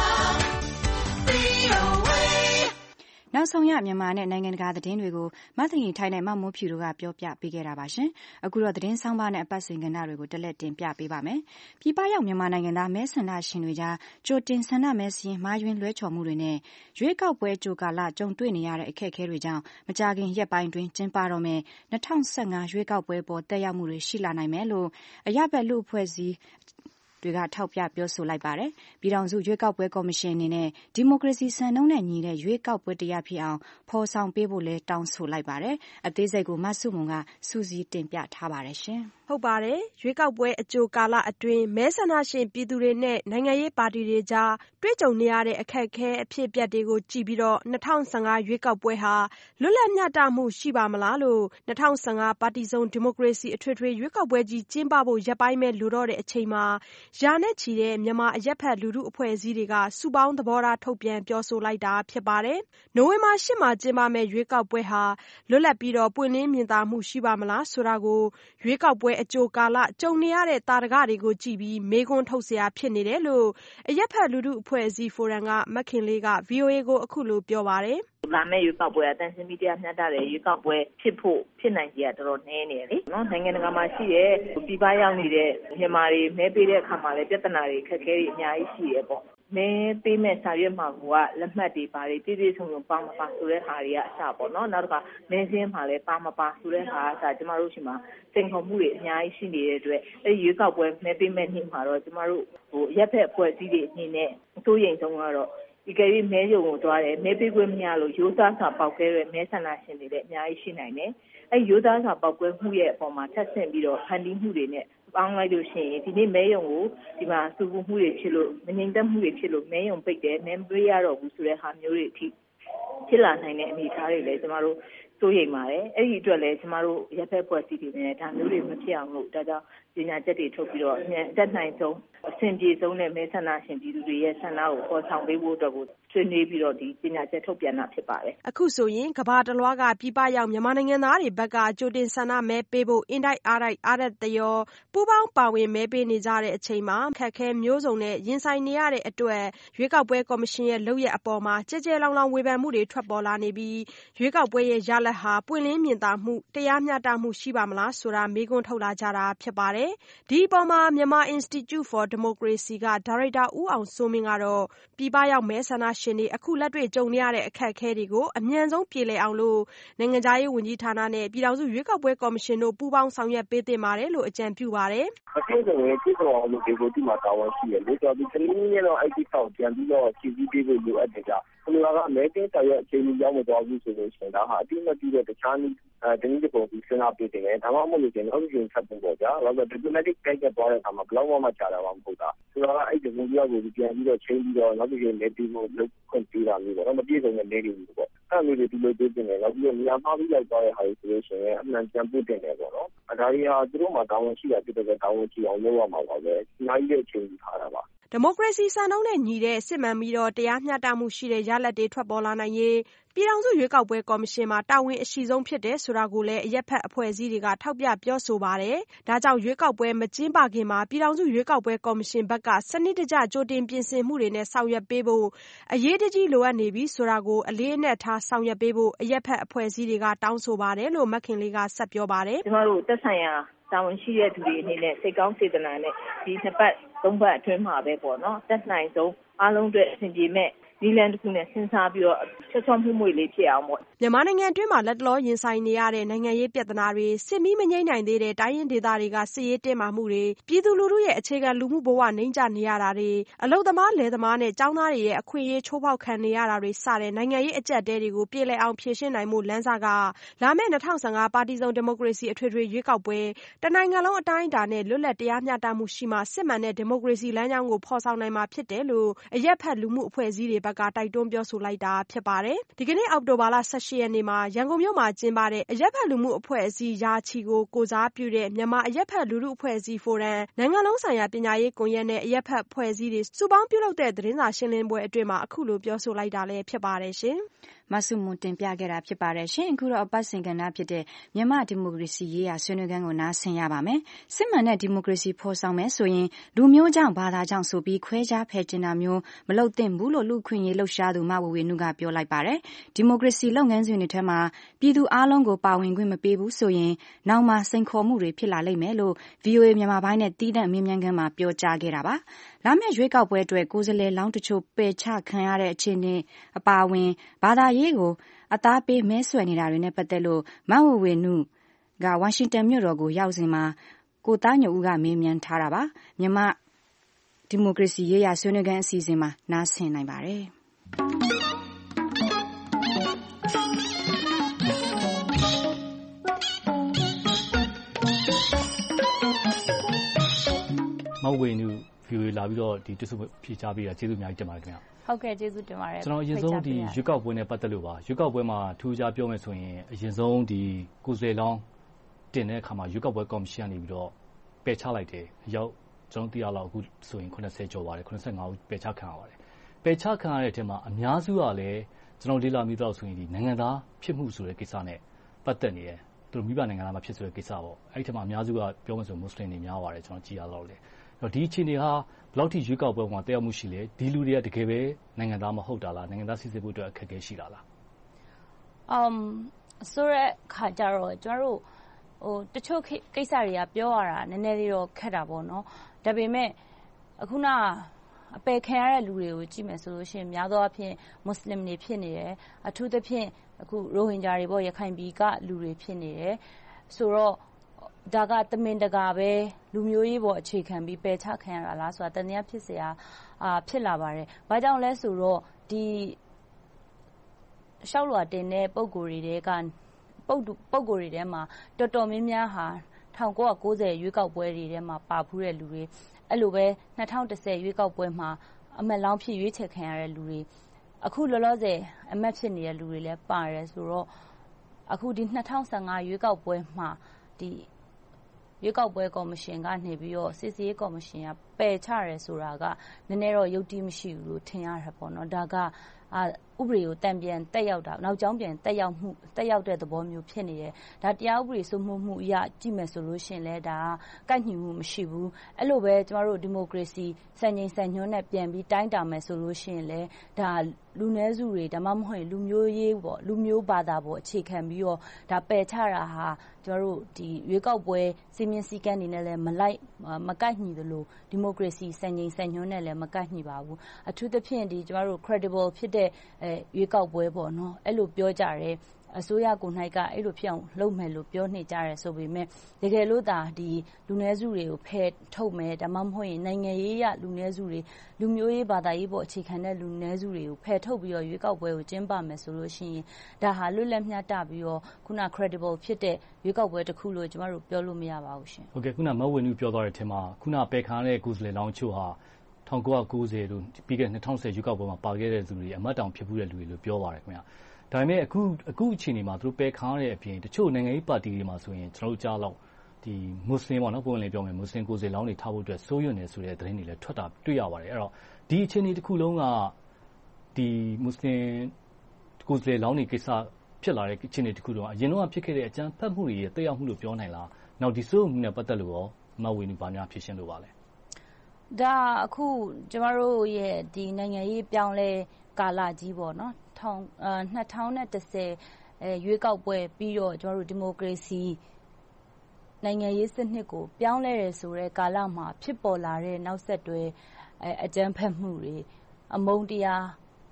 VOA နောက်ဆုံးရမြန်မာနဲ့နိုင်ငံတကာသတင်းတွေကိုမသိရင်ထိုင်နဲ့မမိုးဖြူတို့ကပြောပြပေးခဲ့တာပါရှင်။အခုတော့သတင်းဆောင်ပါနဲ့အပတ်စဉ်ကဏ္ဍတွေကိုတက်လက်တင်ပြပေးပါမယ်။ပြည်ပရောက်မြန်မာနိုင်ငံသားမဲဆန္ဒရှင်တွေကြားကြိုတင်ဆန္ဒမဲစည်းမာယွင်းလွှဲချော်မှုတွေနဲ့ရွေးကောက်ပွဲကြိုကာလကြုံတွေ့နေရတဲ့အခက်အခဲတွေကြောင့်မကြာခင်ရက်ပိုင်းတွင်ကျင်းပတော့မယ်2015ရွေးကောက်ပွဲပေါ်တက်ရောက်မှုတွေရှိလာနိုင်မယ်လို့အရဘက်လူအဖွဲ့အစည်းတွေကထောက်ပြပြောဆိုလိုက်ပါတယ်။ပြည်ထောင်စုရွေးကောက်ပွဲကော်မရှင်အနေနဲ့ဒီမိုကရေစီစံနှုန်းနဲ့ညီတဲ့ရွေးကောက်ပွဲတရားဖြစ်အောင်ဖော်ဆောင်ပေးဖို့လဲတောင်းဆိုလိုက်ပါတယ်။အသေးစိတ်ကိုမဆုမွန်ကစူးစီးတင်ပြထားပါတယ်ရှင်။ဟုတ်ပါတယ်။ရွေးကောက်ပွဲအကြိုကာလအတွင်းမဲဆန္ဒရှင်ပြည်သူတွေနဲ့နိုင်ငံရေးပါတီတွေကြားတွေ့ကြုံနေရတဲ့အခက်အခဲအဖြစ်အပျက်တွေကိုကြည့်ပြီးတော့2015ရွေးကောက်ပွဲဟာလွတ်လပ်မျှတမှုရှိပါမလားလို့2015ပါတီစုံဒီမိုကရေစီအထွေထွေရွေးကောက်ပွဲကြီးကျင်းပဖို့ရက်ပိုင်းပဲလိုတော့တဲ့အချိန်မှာရာနဲ့ချီတဲ့မြန်မာအရက်ဖက်လူထုအဖွဲ့အစည်းတွေကစုပေါင်းသဘောထားထုတ်ပြန်ပြောဆိုလိုက်တာဖြစ်ပါတယ်။နိုဝင်ဘာ10မှာကျင်းပမယ့်ရွေးကောက်ပွဲဟာလွတ်လပ်ပြီးတော့ပွင့်လင်းမြင်သာမှုရှိပါမလားဆိုတာကိုရွေးကောက်ပွဲအကြိုကာလကြုံနေရတဲ့တာရကတွေကိုကြည့်ပြီးမေးခွန်းထုတ်စရာဖြစ်နေတယ်လို့အရက်ဖက်လူထုအဖွဲ့အစည်းဖိုရမ်ကမခင်လေးက VOA ကိုအခုလိုပြောပါတယ်။လာမယ့်ရွေးကောက်ပွဲကတန်ဆင်းမီဒီယာမျှတတဲ့ရွေးကောက်ပွဲဖြစ်နိုင်ကြီးကတော်တော်နည်းနေတယ်လေနော်နိုင်ငံတကာမှာရှိတဲ့ပြည်ပရောက်နေတဲ့မြန်မာတွေမဲပေးတဲ့အခါမှာလည်းပြဿနာတွေခက်ခဲတွေအများကြီးရှိရပေါ့မဲပေးမဲ့စာရွက်မှာကလက်မှတ်တွေပါတွေပြည့်ပြည့်စုံစုံပါမပါဆိုတဲ့ဟာတွေကအစပေါ့နော်နောက်တစ်ခါမဲစင်းမှာလည်းပါမပါဆိုတဲ့ဟာကကျမတို့ရှိမှာစိန်ခေါ်မှုတွေအများကြီးရှိနေတဲ့အတွက်အဲဒီရွေးကောက်ပွဲမဲပေးမဲ့နေ့မှာတော့ကျမတို့ရက်ဖက်အဖွဲ့အစည်းတွေအနေနဲ့အစိုးရိမ်ဆုံးကတော့ဒီကနေ့မဲရုံကိုသွားတယ်မဲပေးခွင့်မရလို့ရိုးသားစွာပေါက်ခဲတဲ့မဲဆန္ဒရှင်တွေလည်းအများကြီးရှိနိုင်တယ်အဲဒီရိုးသားစွာပေါက်ကွဲမှုရဲ့အပေါ်မှာထပ်ဆင့်ပြီးတော့ဖန်တီးမှုတွေနဲ့ပေါင်းလိုက်လို့ရှိရင်ဒီနေ့မဲရုံကိုဒီမှာစုပူမှုတွေဖြစ်လို့မငြိမ်သက်မှုတွေဖြစ်လို့မဲရုံပိတ်တယ်မဲမပေးရတော့ဘူးဆိုတဲ့ဟာမျိုးတွေအထိဖြစ်လာနိုင်တဲ့အနေအထားတွေလည်းကျမတို့စိုးရိမ်ပါတယ်အဲ့ဒီအတွက်လည်းကျမတို့ရပ်ဖက်ဖွဲ့စည်းတွေနဲ့ဒါမျိုးတွေမဖြစ်အောင်လို့ဒါကြောင့်ပညာချက်တွေထုတ်ပြီးတော့အတက်နိုင်ဆုံးအဆင်ပြေဆုံးနဲ့မဲဆန္ဒရှင်ပြည်သူတွေရဲ့ဆန္ဒကိုပေါ်ဆောင်ပေးဖို့အတွက်ကိုဆွေးနွေးပြီးတော့ဒီပညာချက်ထုတ်ပြန်တာဖြစ်ပါတယ်အခုဆိုရင်ကမ္ဘာတလွှားကပြည်ပရောက်မြန်မာနိုင်ငံသားတွေဘက်ကကြိုတင်ဆန္ဒမဲပေးဖို့အင်တိုက်အားတိုက်အားရက်တရောပူးပေါင်းပါဝင်မဲပေးနေကြတဲ့အချိန်မှာခက်ခဲမျိုးစုံနဲ့ရင်ဆိုင်နေရတဲ့အတွက်ရွေးကောက်ပွဲကော်မရှင်ရဲ့လုပ်ရက်အပေါ်မှာကြဲကြဲလောင်လောင်ဝေဖန်မှုတွေထွက်ပေါ်လာနေပြီးရွေးကောက်ပွဲရဲ့ရလဒ်ဟာပွင့်လင်းမြင်သာမှုတရားမျှတမှုရှိပါမလားဆိုတာမေးခွန်းထုတ်လာကြတာဖြစ်ပါတယ်ဒီအပေါ်မှာMyanmar Institute for Democracy ကဒါရိုက်တာဦးအောင်စိုးမင်းကတော့ပြည်ပရောက်မဲဆန္ဒရှင်တွေအခုလက်တွေ့ကြုံနေရတဲ့အခက်အခဲတွေကိုအမြန်ဆုံးပြေလည်အောင်လို့နိုင်ငံခြားရေးဝန်ကြီးဌာနနဲ့ပြည်ထောင်စုရွေးကောက်ပွဲကော်မရှင်တို့ပူးပေါင်းဆောင်ရွက်ပေးသင့်ပါတယ်လို့အကြံပြုပါတယ်။အခုဆိုရင်ပြည်တော်အောင်လို့ဒီကိုဒီမှာတာဝန်ရှိတယ်လေ။ဒီကနေ့နဲ့တော့အဲ့ဒီဆောက်ပြန်ပြီးတော့ဖြည့်ဆည်းပေးဖို့လိုအပ်တယ်ကြာ။ဘယ်လိုကမဲတင်းတော်ရဲ့အခြေအနေကြောင့်မတော်ဘူးဆိုလို့ရှိရင်ဒါဟာအတိမတိတဲ့တခြားနည်းတနည်းတစ်ပုံပြီးစဉ်းစားပေးတယ်။ဒါမှမဟုတ်လို့ကျရင်အောက်ဆီဂျင်ဆက်ဖို့ပေါ့ဗျာ။ဒါပေမဲ့ diplomatic တိုက်တဲ့သွားတဲ့အခါမှာဘယ်လောက်မှကြာတာမှမဟုတ်တာ။ဆိုတော့အဲ့ဒီဝန်ကြီးကိုပြန်ပြီးတော့ချိန်ပြီးတော့နောက်တစ်ချိန်မဲပြီးဖို့လုပ်ခွင့်ပေးတာမျိုးပေါ့။မပြည့်စုံတဲ့မဲတွေပေါ့။အဲ့လိုမျိုးတွေဒီလိုပေးတင်တယ်။နောက်ပြီးတော့နေရာမှာပြီးလိုက်သွားတဲ့ဟာတွေဆိုလို့ရှိရင်အမှန်ပြန်ပို့တင်တယ်ပေါ့နော်။ဒါတွေဟာသူတို့မှာတာဝန်ရှိတာဖြစ်တဲ့တာဝန်ရှိအောင်လုပ်ရမှာပါပဲ။အများကြီးတဲ့အချိန်ကြီးထားတာပါဒီမိုကရေစီစံနှုန်းနဲ့ညီတဲ့စစ်မှန်ပြီးတရားမျှတမှုရှိတဲ့ရလဒ်တွေထွက်ပေါ်လာနိုင်ရေးပြည်ထောင်စုရွေးကောက်ပွဲကော်မရှင်မှာတာဝန်အရှိဆုံးဖြစ်တယ်ဆိုတာကိုလည်းအရက်ဖက်အဖွဲ့အစည်းတွေကထောက်ပြပြောဆိုပါတယ်။ဒါကြောင့်ရွေးကောက်ပွဲမကျင်းပခင်မှာပြည်ထောင်စုရွေးကောက်ပွဲကော်မရှင်ဘက်ကစနစ်တကျကြိုတင်ပြင်ဆင်မှုတွေနဲ့ဆောင်ရွက်ပေးဖို့အရေးတကြီးလိုအပ်နေပြီဆိုတာကိုအလေးအနက်ထားဆောင်ရွက်ပေးဖို့အရက်ဖက်အဖွဲ့အစည်းတွေကတောင်းဆိုပါတယ်လို့မခင်လေးကဆက်ပြောပါတယ်။ကျမတို့သက်ဆိုင်ရာတာဝန်ရှိတဲ့သူတွေအနေနဲ့စိတ်ကောင်းစေတနာနဲ့ဒီနှစ်ပတ်သုံးပတ်အတွင်းမှာပဲပေါ့နော်တက်နိုင်ဆုံးအားလုံးအတွက်အဆင်ပြေမဲ့ဒီလန်တစ်ခုနဲ့စဉ်းစားပြီးတော့ချက်ချောမှုလေးဖြစ်အောင်ပေါ့မြန်မာနိုင်ငံအတွင်းမှာလက်တလောရင်ဆိုင်နေရတဲ့နိုင်ငံရေးပြဿနာတွေစစ်မီးမငြိမ်းနိုင်သေးတဲ့တိုင်းရင်းဒေသတွေကစစ်ရေးတင်းမာမှုတွေပြည်သူလူထုရဲ့အခြေခံလူမှုဘဝနှိမ့်ကျနေရတာတွေအလုပ်သမားလယ်သမားနဲ့ကျောင်းသားတွေရဲ့အခွင့်အရေးချိုးဖောက်ခံနေရတာတွေစတဲ့နိုင်ငံရေးအကျပ်တဲတွေကိုပြေလည်အောင်ဖြေရှင်းနိုင်မှုလမ်းစာကလာမယ့်2015ပါတီစုံဒီမိုကရေစီအထွေထွေရွေးကောက်ပွဲတနိုင်ငံလုံးအတိုင်းအတာနဲ့လွတ်လပ်တရားမျှတမှုရှိမှစစ်မှန်တဲ့ဒီမိုကရေစီလမ်းကြောင်းကိုဖော်ဆောင်နိုင်မှာဖြစ်တယ်လို့အရက်ဖက်လူမှုအဖွဲ့အစည်းတွေဘက်ကတိုက်တွန်းပြောဆိုလိုက်တာဖြစ်ပါတယ်။ဒီကနေ့အောက်တိုဘာလ18ရက်နေ့မှာရန်ကုန်မြို့မှာကျင်းပတဲ့အရက်ဖက်လူမှုအဖွဲ့အစည်းရာချီကိုစားပြုတဲ့မြန်မာအရက်ဖက်လူထုအဖွဲ့အစည်းဖိုရမ်နိုင်ငံလုံးဆိုင်ရာပညာရေးကွန်ရက်နဲ့အရက်ဖက်အဖွဲ့အစည်းတွေစုပေါင်းပြုလုပ်တဲ့သတင်းစာရှင်းလင်းပွဲအတွင်းမှာအခုလိုပြောဆိုလိုက်တာလည်းဖြစ်ပါတယ်ရှင်။မဆုမွန်တင်ပြခဲ့တာဖြစ်ပါတယ်ရှင်အခုတော့အပတ်စဉ်ကဏ္ဍဖြစ်တဲ့မြန်မာဒီမိုကရေစီရေးရာဆွေးနွေးခန်းကိုနားဆင်ရပါမယ်စစ်မှန်တဲ့ဒီမိုကရေစီဖော်ဆောင်မယ်ဆိုရင်လူမျိုးကြောင့်ဘာသာကြောင့်ဆိုပြီးခွဲခြားဖယ်ကျင်တာမျိုးမလုပ်သင့်ဘူးလို့လူခွင့်ရေးလှုပ်ရှားသူမဝေဝေနုကပြောလိုက်ပါတယ်ဒီမိုကရေစီလုပ်ငန်းစဉ်တွေထဲမှာပြည်သူအလုံးကိုပါဝင်ခွင့်မပေးဘူးဆိုရင်နောက်မှာစိန်ခေါ်မှုတွေဖြစ်လာလိမ့်မယ်လို့ VOA မြန်မာပိုင်းနဲ့တီးတန့်မြင်းမြန်းခန်းမှာပြောကြားခဲ့တာပါလာမယ့်ရွေးကောက်ပွဲအတွက်ကိုယ်စားလှယ်လောင်းတချို့ပယ်ချခံရတဲ့အခြေအနေအပါအဝင်ဘာသာရေးကိုအသားပေးမဲဆွယ်နေတာတွေနဲ့ပတ်သက်လို့မဝဝေနုကဝါရှင်တန်မြို့တော်ကိုရောက်စဉ်မှာကိုသားညိုဦးကမေးမြန်းထားတာပါမြန်မာဒီမိုကရေစီရေးရာဆွေးနွေးခန်းအစီအစဉ်မှာနားဆင်နိုင်ပါတယ်မဝေနု VOA လာပြီးတော့ဒီတဆုဖြေချပေးတာကျေးဇူးအများကြီးတင်ပါတယ်ခင်ဗျာဟုတ်ကဲ့ကျေးဇူးတင်ပါတယ်ကျွန်တော်အရင်ဆုံးဒီရွေးကောက်ပွဲနဲ့ပတ်သက်လို့ပါရွေးကောက်ပွဲမှာထူးခြားပြောမယ်ဆိုရင်အရင်ဆုံးဒီကိုယ်စားလှယ်လောင်းတင်တဲ့အခါမှာရွေးကောက်ပွဲကော်မရှင်ကနေပြီးတော့ပယ်ချလိုက်တယ်အရောက်ကျွန်တော်သိရလောက်အခုဆိုရင်80ကျော်ပါတယ်85ဦးပယ်ချခံရပါတယ်ပယ်ချခံရတဲ့အထက်မှာအများစုကလည်းကျွန်တော်လေ့လာမိတော့ဆိုရင်ဒီနိုင်ငံသားဖြစ်မှုဆိုတဲ့ကိစ္စနဲ့ပတ်သက်နေတယ်သူတို့မိဘနိုင်ငံသားမှာဖြစ်ဆိုတဲ့ကိစ္စပေါ့အဲ့ဒီထက်မှာအများစုကပြောမယ်ဆိုမွတ်စလင်တွေများပါတယ်ကျွန်တော်ကြည်ရလောက်လေဒီအခြေအနေဟာဘယ်လောက်ထိရွေးကောက်ပွဲမှာတရားမှုရှိလဲဒီလူတွေကတကယ်ပဲနိုင်ငံသားမဟုတ်တာလားနိုင်ငံသားစစ်စစ်ဖို့အတွက်အခက်အခဲရှိတာလားဆိုတော့ခါကြတော့ကျွန်တော်တို့တချို့ကိစ္စတွေကပြောရတာနည်းနည်းလေးတော့ခက်တာပေါ့နော်ဒါပေမဲ့အခုနအပယ်ခံရတဲ့လူတွေကိုကြည့်မယ်ဆိုလို့ရှိရင်များသောအားဖြင့်မွတ်စလင်တွေဖြစ်နေတယ်အထူးသဖြင့်အခုရိုဟင်ဂျာတွေပေါ့ရခိုင်ပြည်ကလူတွေဖြစ်နေတယ်ဆိုတော့ဒါကတမင်တကာပဲလူမျိုးရေးပေါ်အခြေခံပြီးပယ်ချခံရတာလားဆိုတာတနည်းဖြစ်เสียဖြစ်လာပါတယ်။ဘာကြောင့်လဲဆိုတော့ဒီရှောက်လွှာတင်တဲ့ပုံကိုယ်တွေကပုံကိုယ်တွေထဲမှာတော်တော်များများဟာ1990ရွေးကောက်ပွဲတွေထဲမှာပါဖူးတဲ့လူတွေအဲ့လိုပဲ2010ရွေးကောက်ပွဲမှာအမတ်လောင်းဖြစ်ရွေးချယ်ခံရတဲ့လူတွေအခုလောလောဆယ်အမတ်ဖြစ်နေတဲ့လူတွေလည်းပါတယ်ဆိုတော့အခုဒီ2015ရွေးကောက်ပွဲမှာဒီရွေးကောက်ပွဲကော်မရှင်ကနေပြီးတော့စစ်ဆေးကော်မရှင်ကပယ်ချရဲဆိုတာကနည်းနည်းတော့ယုတ်တိမရှိဘူးလို့ထင်ရတယ်ပေါ့နော်ဒါကဥပဒေကိုတံပြန်တက်ရောက်တာနောက်ကျောင်းပြန်တက်ရောက်တဲ့သဘောမျိုးဖြစ်နေတယ်ဒါတရားဥပဒေစိုးမိုးမှုအရကြည့်မယ်ဆိုလို့ရှင်လဲဒါကန့်ညီမှုမရှိဘူးအဲ့လိုပဲကျမတို့ဒီမိုကရေစီစံချိန်စံညွှန်းနဲ့ပြန်ပြီးတိုင်းတာမယ်ဆိုလို့ရှင်လဲဒါလူနည်းစုတွေဒါမှမဟုတ်လူမျိုးရေးပေါ့လူမျိုးဘာသာပေါ့အခြေခံပြီးတော့ဒါပယ်ချတာဟာကျမတို့ဒီရွေးကောက်ပွဲစီမင်းစည်းကမ်းတွေနဲ့လည်းမကိုက်ညီသလိုဒီမိုကရေစီစံချိန်စံညွှန်းနဲ့လည်းမကိုက်ညီပါဘူးအထူးသဖြင့်ဒီကျမတို့ credible ဖြစ်တဲ့ရွေးကောက်ပွဲပေါ့နော်အဲ့လိုပြောကြတယ်အစိုးရကို၌ကအဲ့လိုဖြစ်အောင်လုပ်မယ်လို့ပြောနေကြတယ်ဆိုပေမဲ့တကယ်လို့ဒါဒီလူနည်းစုတွေကိုဖယ်ထုတ်မယ်ဒါမှမဟုတ်ရင်နိုင်ငံရေးရလူနည်းစုတွေလူမျိုးရေးဘာသာရေးပေါ်အခြေခံတဲ့လူနည်းစုတွေကိုဖယ်ထုတ်ပြီးတော့ရွေးကောက်ပွဲကိုကျင်းပမယ်ဆိုလို့ရှိရင်ဒါဟာလွတ်လပ်မျှတပြီးတော့ခုန credible ဖြစ်တဲ့ရွေးကောက်ပွဲတစ်ခုလို့ကျမတို့ပြောလို့မရပါဘူးရှင်ဟုတ်ကဲ့ခုနမဝင်းနုပြောသွားတဲ့အထက်မှာခုနပယ်ခံရတဲ့ကိုယ်စားလှယ်လောင်းချို့ဟာ1990တို့ပြီးခဲ့တဲ့2010ရွေးကောက်ပွဲမှာပါခဲ့တဲ့သူတွေအမတ်တောင်ဖြစ်မှုတဲ့လူတွေလို့ပြောပါတယ်ခင်ဗျာဒါပေမဲ့အခုအခြေအနေမှာသူတို့ပယ်ခံရတဲ့အပြင်တချို့နိုင်ငံရေးပါတီတွေမှာဆိုရင်ကျွန်တော်တို့ကြားလောက်မွတ်စလင်ပေါ့နော်ပုံလည်ပြောမယ်မွတ်စလင်ကိုယ်စားလောင်းတွေထားဖို့အတွက်စိုးရွံ့နေဆိုတဲ့သတင်းတွေလည်းထွက်တာတွေ့ရပါတယ်အဲ့တော့ဒီအခြေအနေတစ်ခုလုံးကဒီမွတ်စလင်ကိုယ်စားလောင်းတွေကိစ္စဖြစ်လာတဲ့အခြေအနေတစ်ခုလုံးအရင်တော့ဖြစ်ခဲ့တဲ့အကြမ်းဖက်မှုတွေရဲ့တက်ရောက်မှုလို့ပြောနိုင်လားနောက်ဒီစိုးမှုနဲ့ပတ်သက်လို့ရောမဝေနုဘာများဖြစ်ရှင်းလို့ပါလဲဒါအခုကျမတို့ရဲ့ဒီနိုင်ငံရေးပြောင်းလဲကာလကြီးပေါ့နော်2010ရွေးကောက်ပွဲပြီးတော့ကျမတို့ဒီမိုကရေစီနိုင်ငံရေးစနစ်ကိုပြောင်းလဲရဆိုတဲ့ကာလမှာဖြစ်ပေါ်လာတဲ့နောက်ဆက်တွဲအကြမ်းဖက်မှုတွေအမုန်းတရား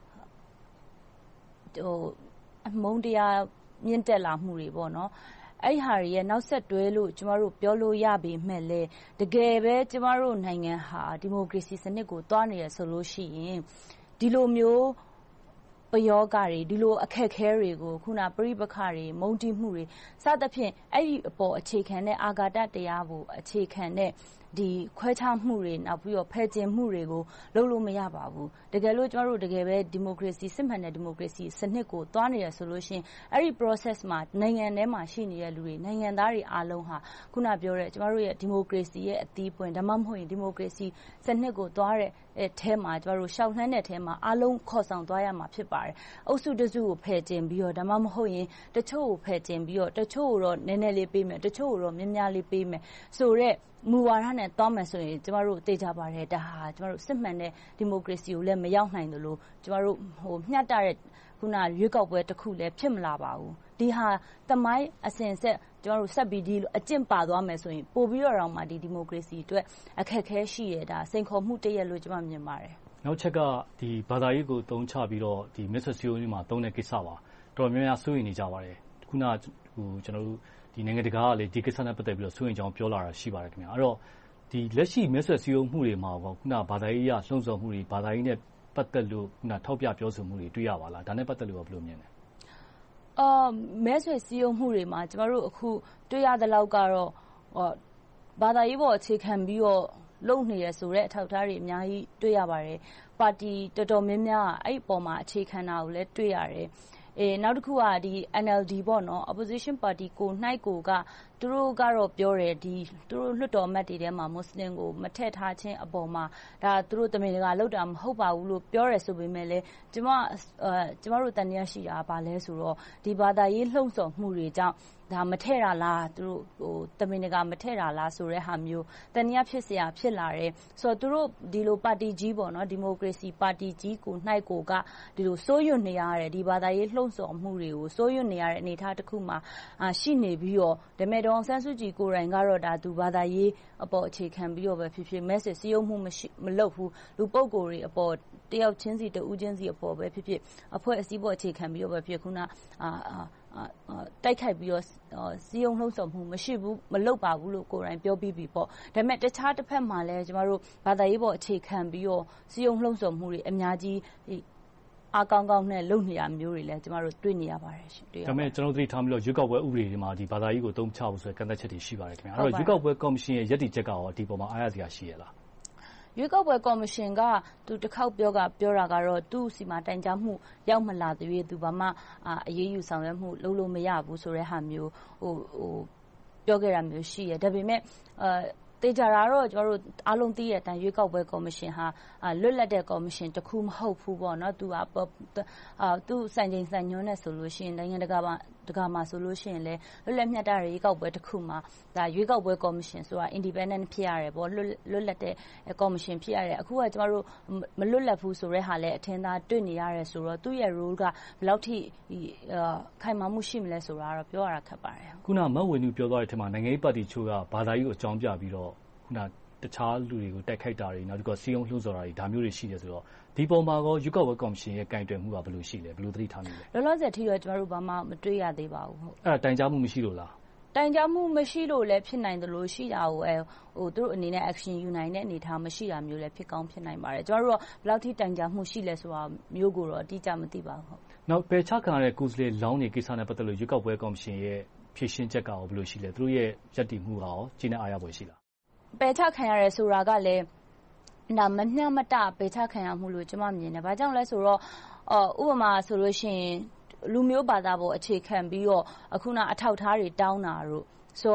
မြင့်တက်လာမှုတွေပေါ့နော်အဲ့ဟာတွေရဲ့နောက်ဆက်တွဲလို့ကျမတို့ပြောလို့ရပေမဲ့လေတကယ်ပဲကျမတို့နိုင်ငံဟာဒီမိုကရေစီစနစ်ကိုတွားနေရဆိုလို့ရှိရင်ဒီလိုမျိုးပယောဂတွေဒီလိုအခက်ခဲတွေကိုခုနပြိပခတွေမုန်းတီးမှုတွေစသဖြင့်အဲ့ဒီအပေါ်အခြေခံတဲ့အာဃာတတရားကိုအခြေခံတဲ့ဒီခွဲခြားမှုတွေနောက်ပြီးတော့ဖယ်ကျင်မှုတွေကိုလုပ်လို့မရပါဘူးတကယ်လို့ကျမတို့တကယ်ပဲဒီမိုကရေစီစစ်မှန်တဲ့ဒီမိုကရေစီစနစ်ကိုတွားနေရဆိုလို့ရှိရင်အဲ့ဒီ process မှာနိုင်ငံထဲမှာရှိနေတဲ့လူတွေနိုင်ငံသားတွေအားလုံးဟာခုနပြောတဲ့ကျမတို့ရဲ့ဒီမိုကရေစီရဲ့အသီးပွင့်ဒါမှမဟုတ်ရင်ဒီမိုကရေစီစနစ်ကိုတွားတဲ့အထဲမှာကျမတို့ရှောက်လှမ်းတဲ့အထဲမှာအားလုံးခေါ်ဆောင်သွားရမှာဖြစ်ပါတယ်အုပ်စုတစုကိုဖယ်ကျင်ပြီးတော့ဒါမှမဟုတ်ရင်တချို့ကိုဖယ်ကျင်ပြီးတော့တချို့ကိုတော့နည်းနည်းလေးပေးမယ်တချို့ကိုတော့များများလေးပေးမယ်ဆိုတော့မူဝါဒနဲ့တွားမယ်ဆိုရင်ကျမတို့သိကြပါတယ်ဒါဟာကျမတို့စစ်မှန်တဲ့ဒီမိုကရေစီကိုလည်းမရောက်နိုင်သလိုကျမတို့မျှတတဲ့ခုနရွေးကောက်ပွဲတစ်ခုလည်းဖြစ်မလာပါဘူးဒီဟာတမိုင်းအစဉ်ဆက်ကျမတို့ဆက်ပြီးဒီလိုအကျင့်ပါသွားမယ်ဆိုရင်ပို့ပြီးတော့မှဒီမိုကရေစီအတွက်အခက်အခဲရှိရတာစိန်ခေါ်မှုတရက်လို့ကျမမြင်ပါတယ်နောက်ချက်ကဒီဘာသာရေးကိုတုံးချပြီးတော့ဒီမက်ဆေ့ချ်စီယိုမှာတုံးတဲ့ကိစ္စပါတော်များများစိုးရိမ်နေကြပါတယ်ခုနကျွန်တော်တို့ဒီနိုင်ငံတကာကလေဒီကိစ္စနဲ့ပတ်သက်ပြီးတော့စိုးရိမ်ကြောင်းပြောလာတာရှိပါတယ်ခင်ဗျာအဲ့တော့ဒီလက်ရှိမက်ဆေ့ချ်စီယိုမှုတွေမှာပေါ့ခုနဘာသာရေးအရလှုံ့ဆော်မှုတွေဘာသာရေးနဲ့ပတ်သက်လို့ခုနထောက်ပြပြောဆိုမှုတွေတွေ့ရပါလားဒါနဲ့ပတ်သက်လို့ဘယ်လိုမြင်လဲမဲဆွယ်စည်းရုံးမှုတွေမှာကျမတို့အခုတွေ့ရတဲ့လောက်ကတော့ဘာသာရေးပေါ်အခြေခံပြီးတော့လုပ်နေရဆိုတဲ့အထောက်အထားတွေအများကြီးတွေ့ရပါတယ်ပါတီတော်တော်များများအဲ့ပေါ်မှာအခြေခံတာကိုလည်းတွေ့ရတယ်နောက်တစ်ခုကဒီ NLD ပေါ့နော် opposition party ကိုနိုင်ကိုကသူတို့ကတော့ပြောတယ်ဒီသူတို့လွှတ်တော်အမတ်တွေထဲမှာမွတ်စလင်ကိုမထည့်ထားခြင်းအပေါ်မှာဒါသူတို့တမင်တကာလောက်တာမဟုတ်ပါဘူးလို့ပြောရဲဆိုပေမဲ့လည်းကျမတို့တန်တရားရှိတာဘာလဲဆိုတော့ဒီဘာသာရေးလှုံ့ဆော်မှုတွေကြောင့်ဒါမထည့်တာလားသူတို့တမင်တကာမထည့်တာလားဆိုတဲ့ဟာမျိုးတန်တရားဖြစ်เสียဖြစ်လာတယ်ဆိုတော့သူတို့ဒီလိုပါတီကြီးပေါ့နော်ဒီမိုကရေစီပါတီကြီးကိုနိုင်ကိုကဒီလိုစိုးရွံ့နေရတယ်ဒီဘာသာရေးလှုံ့ဆော်မှုတွေကိုစိုးရွံ့နေရတဲ့အနေအထားတစ်ခုမှာရှိနေပြီးတော့ဒါပေမဲ့ဒေါ်အောင်ဆန်းစုကြည်ကိုယ်တိုင်ကတော့ဒါသူဘာသာရေးအပေါ်အခြေခံပြီးတော့ပဲဖြစ်ဖြစ် message စည်းရုံးမှုမလုပ်ဘူးလူပုဂ္ဂိုလ်တွေအပေါ်တယောက်ချင်းစီတဦးချင်းစီအပေါ်ပဲဖြစ်ဖြစ်အဖွဲ့အစည်းပေါ်အခြေခံပြီးတော့ပဲဖြစ်ခုနတိုက်ခိုက်ပြီးတော့စီယုံလှုံ့ဆော်မှုမရှိဘူးမလုပ်ပါဘူးလို့ကိုယ်တိုင်ပြောပြီးပြီပေါ့ဒါပေမဲ့တခြားတစ်ဖက်မှာလည်းကျမတို့ဘာသာရေးပေါ်အခြေခံပြီးတော့စီယုံလှုံ့ဆော်မှုတွေအများကြီးအားကောင်းကောင်းနဲ့လုပ်နေရမျိုးတွေလည်းကျမတို့တွေ့နေရပါတယ်ရှင်ဒါပေမဲ့ကျွန်တော်တို့ထားပြီးတော့ရွေးကောက်ပွဲဥပဒေတွေမှာဒီဘာသာရေးကိုတုံ့ချဖို့ဆိုတဲ့ကန့်သတ်ချက်တွေရှိပါတယ်ခင်ဗျာအဲ့တော့ရွေးကောက်ပွဲကော်မရှင်ရဲ့ရည်တည်ချက်ကရောဒီပေါ်မှာအားရစရာရှိရလားရွေးကောက်ပွဲကော်မရှင်ကသူတစ်ခေါက်ပြောတာကတော့သူ့စီမှာတိုင်ကြားမှုရောက်မလာသေးသူဘာမှအရေးယူဆောင်ရွက်မှုလုပ်လို့မရဘူးဆိုတဲ့ဟာမျိုးပြောခဲ့တာမျိုးရှိရဒါပေမဲ့တေချာတာတော့ကျွန်တော်တို့အားလုံးသိတဲ့အတိုင်းရွေးကောက်ပွဲကော်မရှင်ဟာလွတ်လပ်တဲ့ကော်မရှင်တစ်ခုမဟုတ်ဘူးပေါ့နော်သူစံချိန်စံညွှန်းနဲ့ဆိုလို့ရှိရင်နိုင်ငံတကာမှာဆိုလို့ရှိရင်လည်းလွတ်လပ်မျှတတဲ့ရွေးကောက်ပွဲတစ်ခုမှာဒါရွေးကောက်ပွဲကော်မရှင်ဆိုတာ independent ဖြစ်ရတယ်ပေါ့လွတ်လပ်တဲ့ကော်မရှင်ဖြစ်ရတယ်အခုကကျွန်တော်တို့မလွတ်လပ်ဘူးဆိုတဲ့ဟာလည်းအထင်သာတွေ့နေရတယ်ဆိုတော့သူ့ရဲ့ role ကဘယ်လောက်ထိခိုင်မာမှုရှိမလဲဆိုတာတော့ပြောရတာခက်ပါတယ်ခုနမဝေနုပြောသွားတဲ့အထက်မှာနိုင်ငံရေးပါတီချို့ကဘာသာရေးကိုအကြောင်းပြပြီးတော့ခုနတခြားလူတွေကိုတိုက်ခိုက်တာတွေနောက်တစ်ခါစီယုံလှုံ့ဆော်တာတွေဒါမျိုးတွေရှိတယ်ဆိုတော့ဒီပုံမှာကောရွေးကောက်ပွဲကော်မရှင်ရဲ့ကင်တွယ်မှုကဘယ်လိုရှိလဲဘယ်လိုသတိထားမိလဲလောလောဆယ်ထိတော့ကျွန်တော်တို့ဘာမှမတွေ့ရသေးပါဘူးဟုတ်အဲ့ဒါတိုင်ကြားမှုမရှိလို့လားတိုင်ကြားမှုမရှိလို့လည်းဖြစ်နိုင်တယ်လို့ရှိတာကိုသူတို့အနေနဲ့ action ယူနိုင်တဲ့အနေထားမရှိတာမျိုးလည်းဖြစ်ကောင်းဖြစ်နိုင်ပါတယ်ကျွန်တော်တို့ကဘယ်လောက်ထိတိုင်ကြားမှုရှိလဲဆိုတာမျိုးကိုတော့အတိအကျမသိပါဘူးဟုတ်နောက်ပယ်ချခံရတဲ့ကိုယ်စားလှယ်လောင်းနေကိစ္စနဲ့ပတ်သက်လို့ရွေးကောက်ပွဲကော်မရှင်ရဲ့ဖြည့်ရှင်းချက်ကရောဘယ်လိုရှိလဲသူတို့ရဲ့ယက်တီမှုကရောကျင်းတဲ့အားရပွဲရှိလားပယ်ချခံရတယ်ဆိုတာကလည်းဒါမမျှမတပယ်ချခံရမှုလို့ကျွန်မမြင်တယ်။ဘာကြောင့်လဲဆိုတော့ဥပမာဆိုလို့ရှိရင်လူမျိုးဘာသာပေါ်အခြေခံပြီးတော့အခုနအထောက်ထားတွေတောင်းတာတို့ဆိုတော့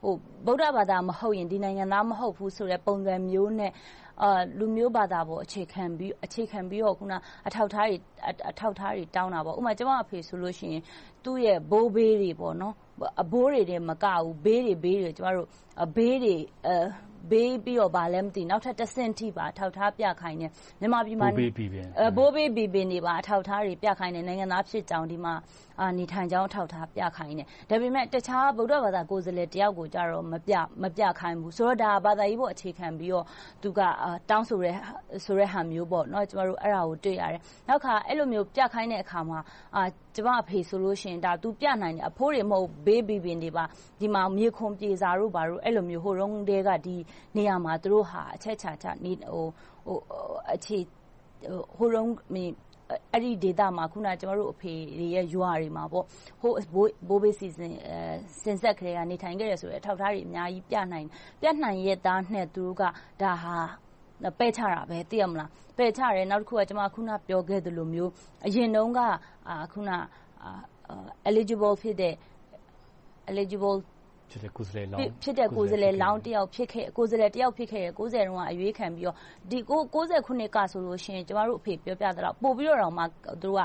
ဗုဒ္ဓဘာသာမဟုတ်ရင်ဒီနိုင်ငံသားမဟုတ်ဘူးဆိုတဲ့ပုံစံမျိုးနဲ့လူမျိုးဘာသာပေါ်အခြေခံပြီးတော့ခုနအထောက်အထားတွေတောင်းတာပေါ့ဥပမာကျမအဖေဆိုလို့ရှိရင်သူ့ရဲ့ဘိုးဘေးတွေပေါ့နော်အဘိုးတွေတည်းမကဘူးဘေးတွေကျမတို့ဘေးတွေဘေးပြီးတော့ဗာလဲမသိနောက်ထပ်တစ်ဆင့်ထိပါအထောက်အထားပြခိုင်းတယ်မြန်မာပြည်မှာဘိုးဘေးဘီနေပါအထောက်အထားတွေပြခိုင်းတယ်နိုင်ငံသားဖြစ်ကြောင်းဒီမှာနေထိုင်ကြောင်းအထောက်အထားပြခိုင်းတယ်ဒါပေမဲ့တခြားဗုဒ္ဓဘာသာကိုယ်စားလှယ်တယောက်ကိုကြတော့မပြခိုင်းဘူးဆိုတော့ဒါဘာသာရေးပေါ်အခြေခံပြီးတော့သူကတောင်းဆိုတဲ့ဟာမျိုးပေါ့เนาะကျမတို့အဲ့ဒါကိုတွေ့ရတယ်နောက်ခါအဲ့လိုမျိုးပြခိုင်းတဲ့အခါမှာကျမအဖေဆိုလို့ရှိရင်ဒါသူပြနိုင်တယ်အဖိုးတွေမဟုတ်ဘေးဘီပင်တွေပါဒီမှာမြေခွန်ပြေစာတို့ဘာတို့အဲ့လိုမျိုးဟိုရုံးတဲကဒီနေရာမှာသူတို့ဟာအချက်ချာနေအခြေဟိုရုံးအဲ့ဒီဒေတာမှာခုနကျမတို့အဖေတွေရဲ့ရွာတွေမှာပေါ့ဟိုဘိုးဘေးစီစဉ်ဆက်ခရေကနေထိုင်ခဲ့ရဆိုတဲ့အထောက်အထားတွေအများကြီးပြနိုင်ရဲ့သားနဲ့သူတို့ကဒါဟာပဲချတာပဲသိရမလားပဲချတယ်နောက်တစ်ခုကကျမခုနပြောခဲ့သလိုမျိုးအရင်တုန်းကခုနeligible ဖြစ်တဲ့ကိုယ်စားလှယ်လောင်းတယောက်ဖြစ်ခဲ့ကိုယ်စားလှယ်တယောက်ဖြစ်ခဲ့90တုန်းကအရွေးခံပြီးတော့ဒီ90ခုနှစ်ကဆိုလို့ရှိရင်ကျမတို့အဖေပြောပြတော့ပို့ပြီးတော့မှသူတို့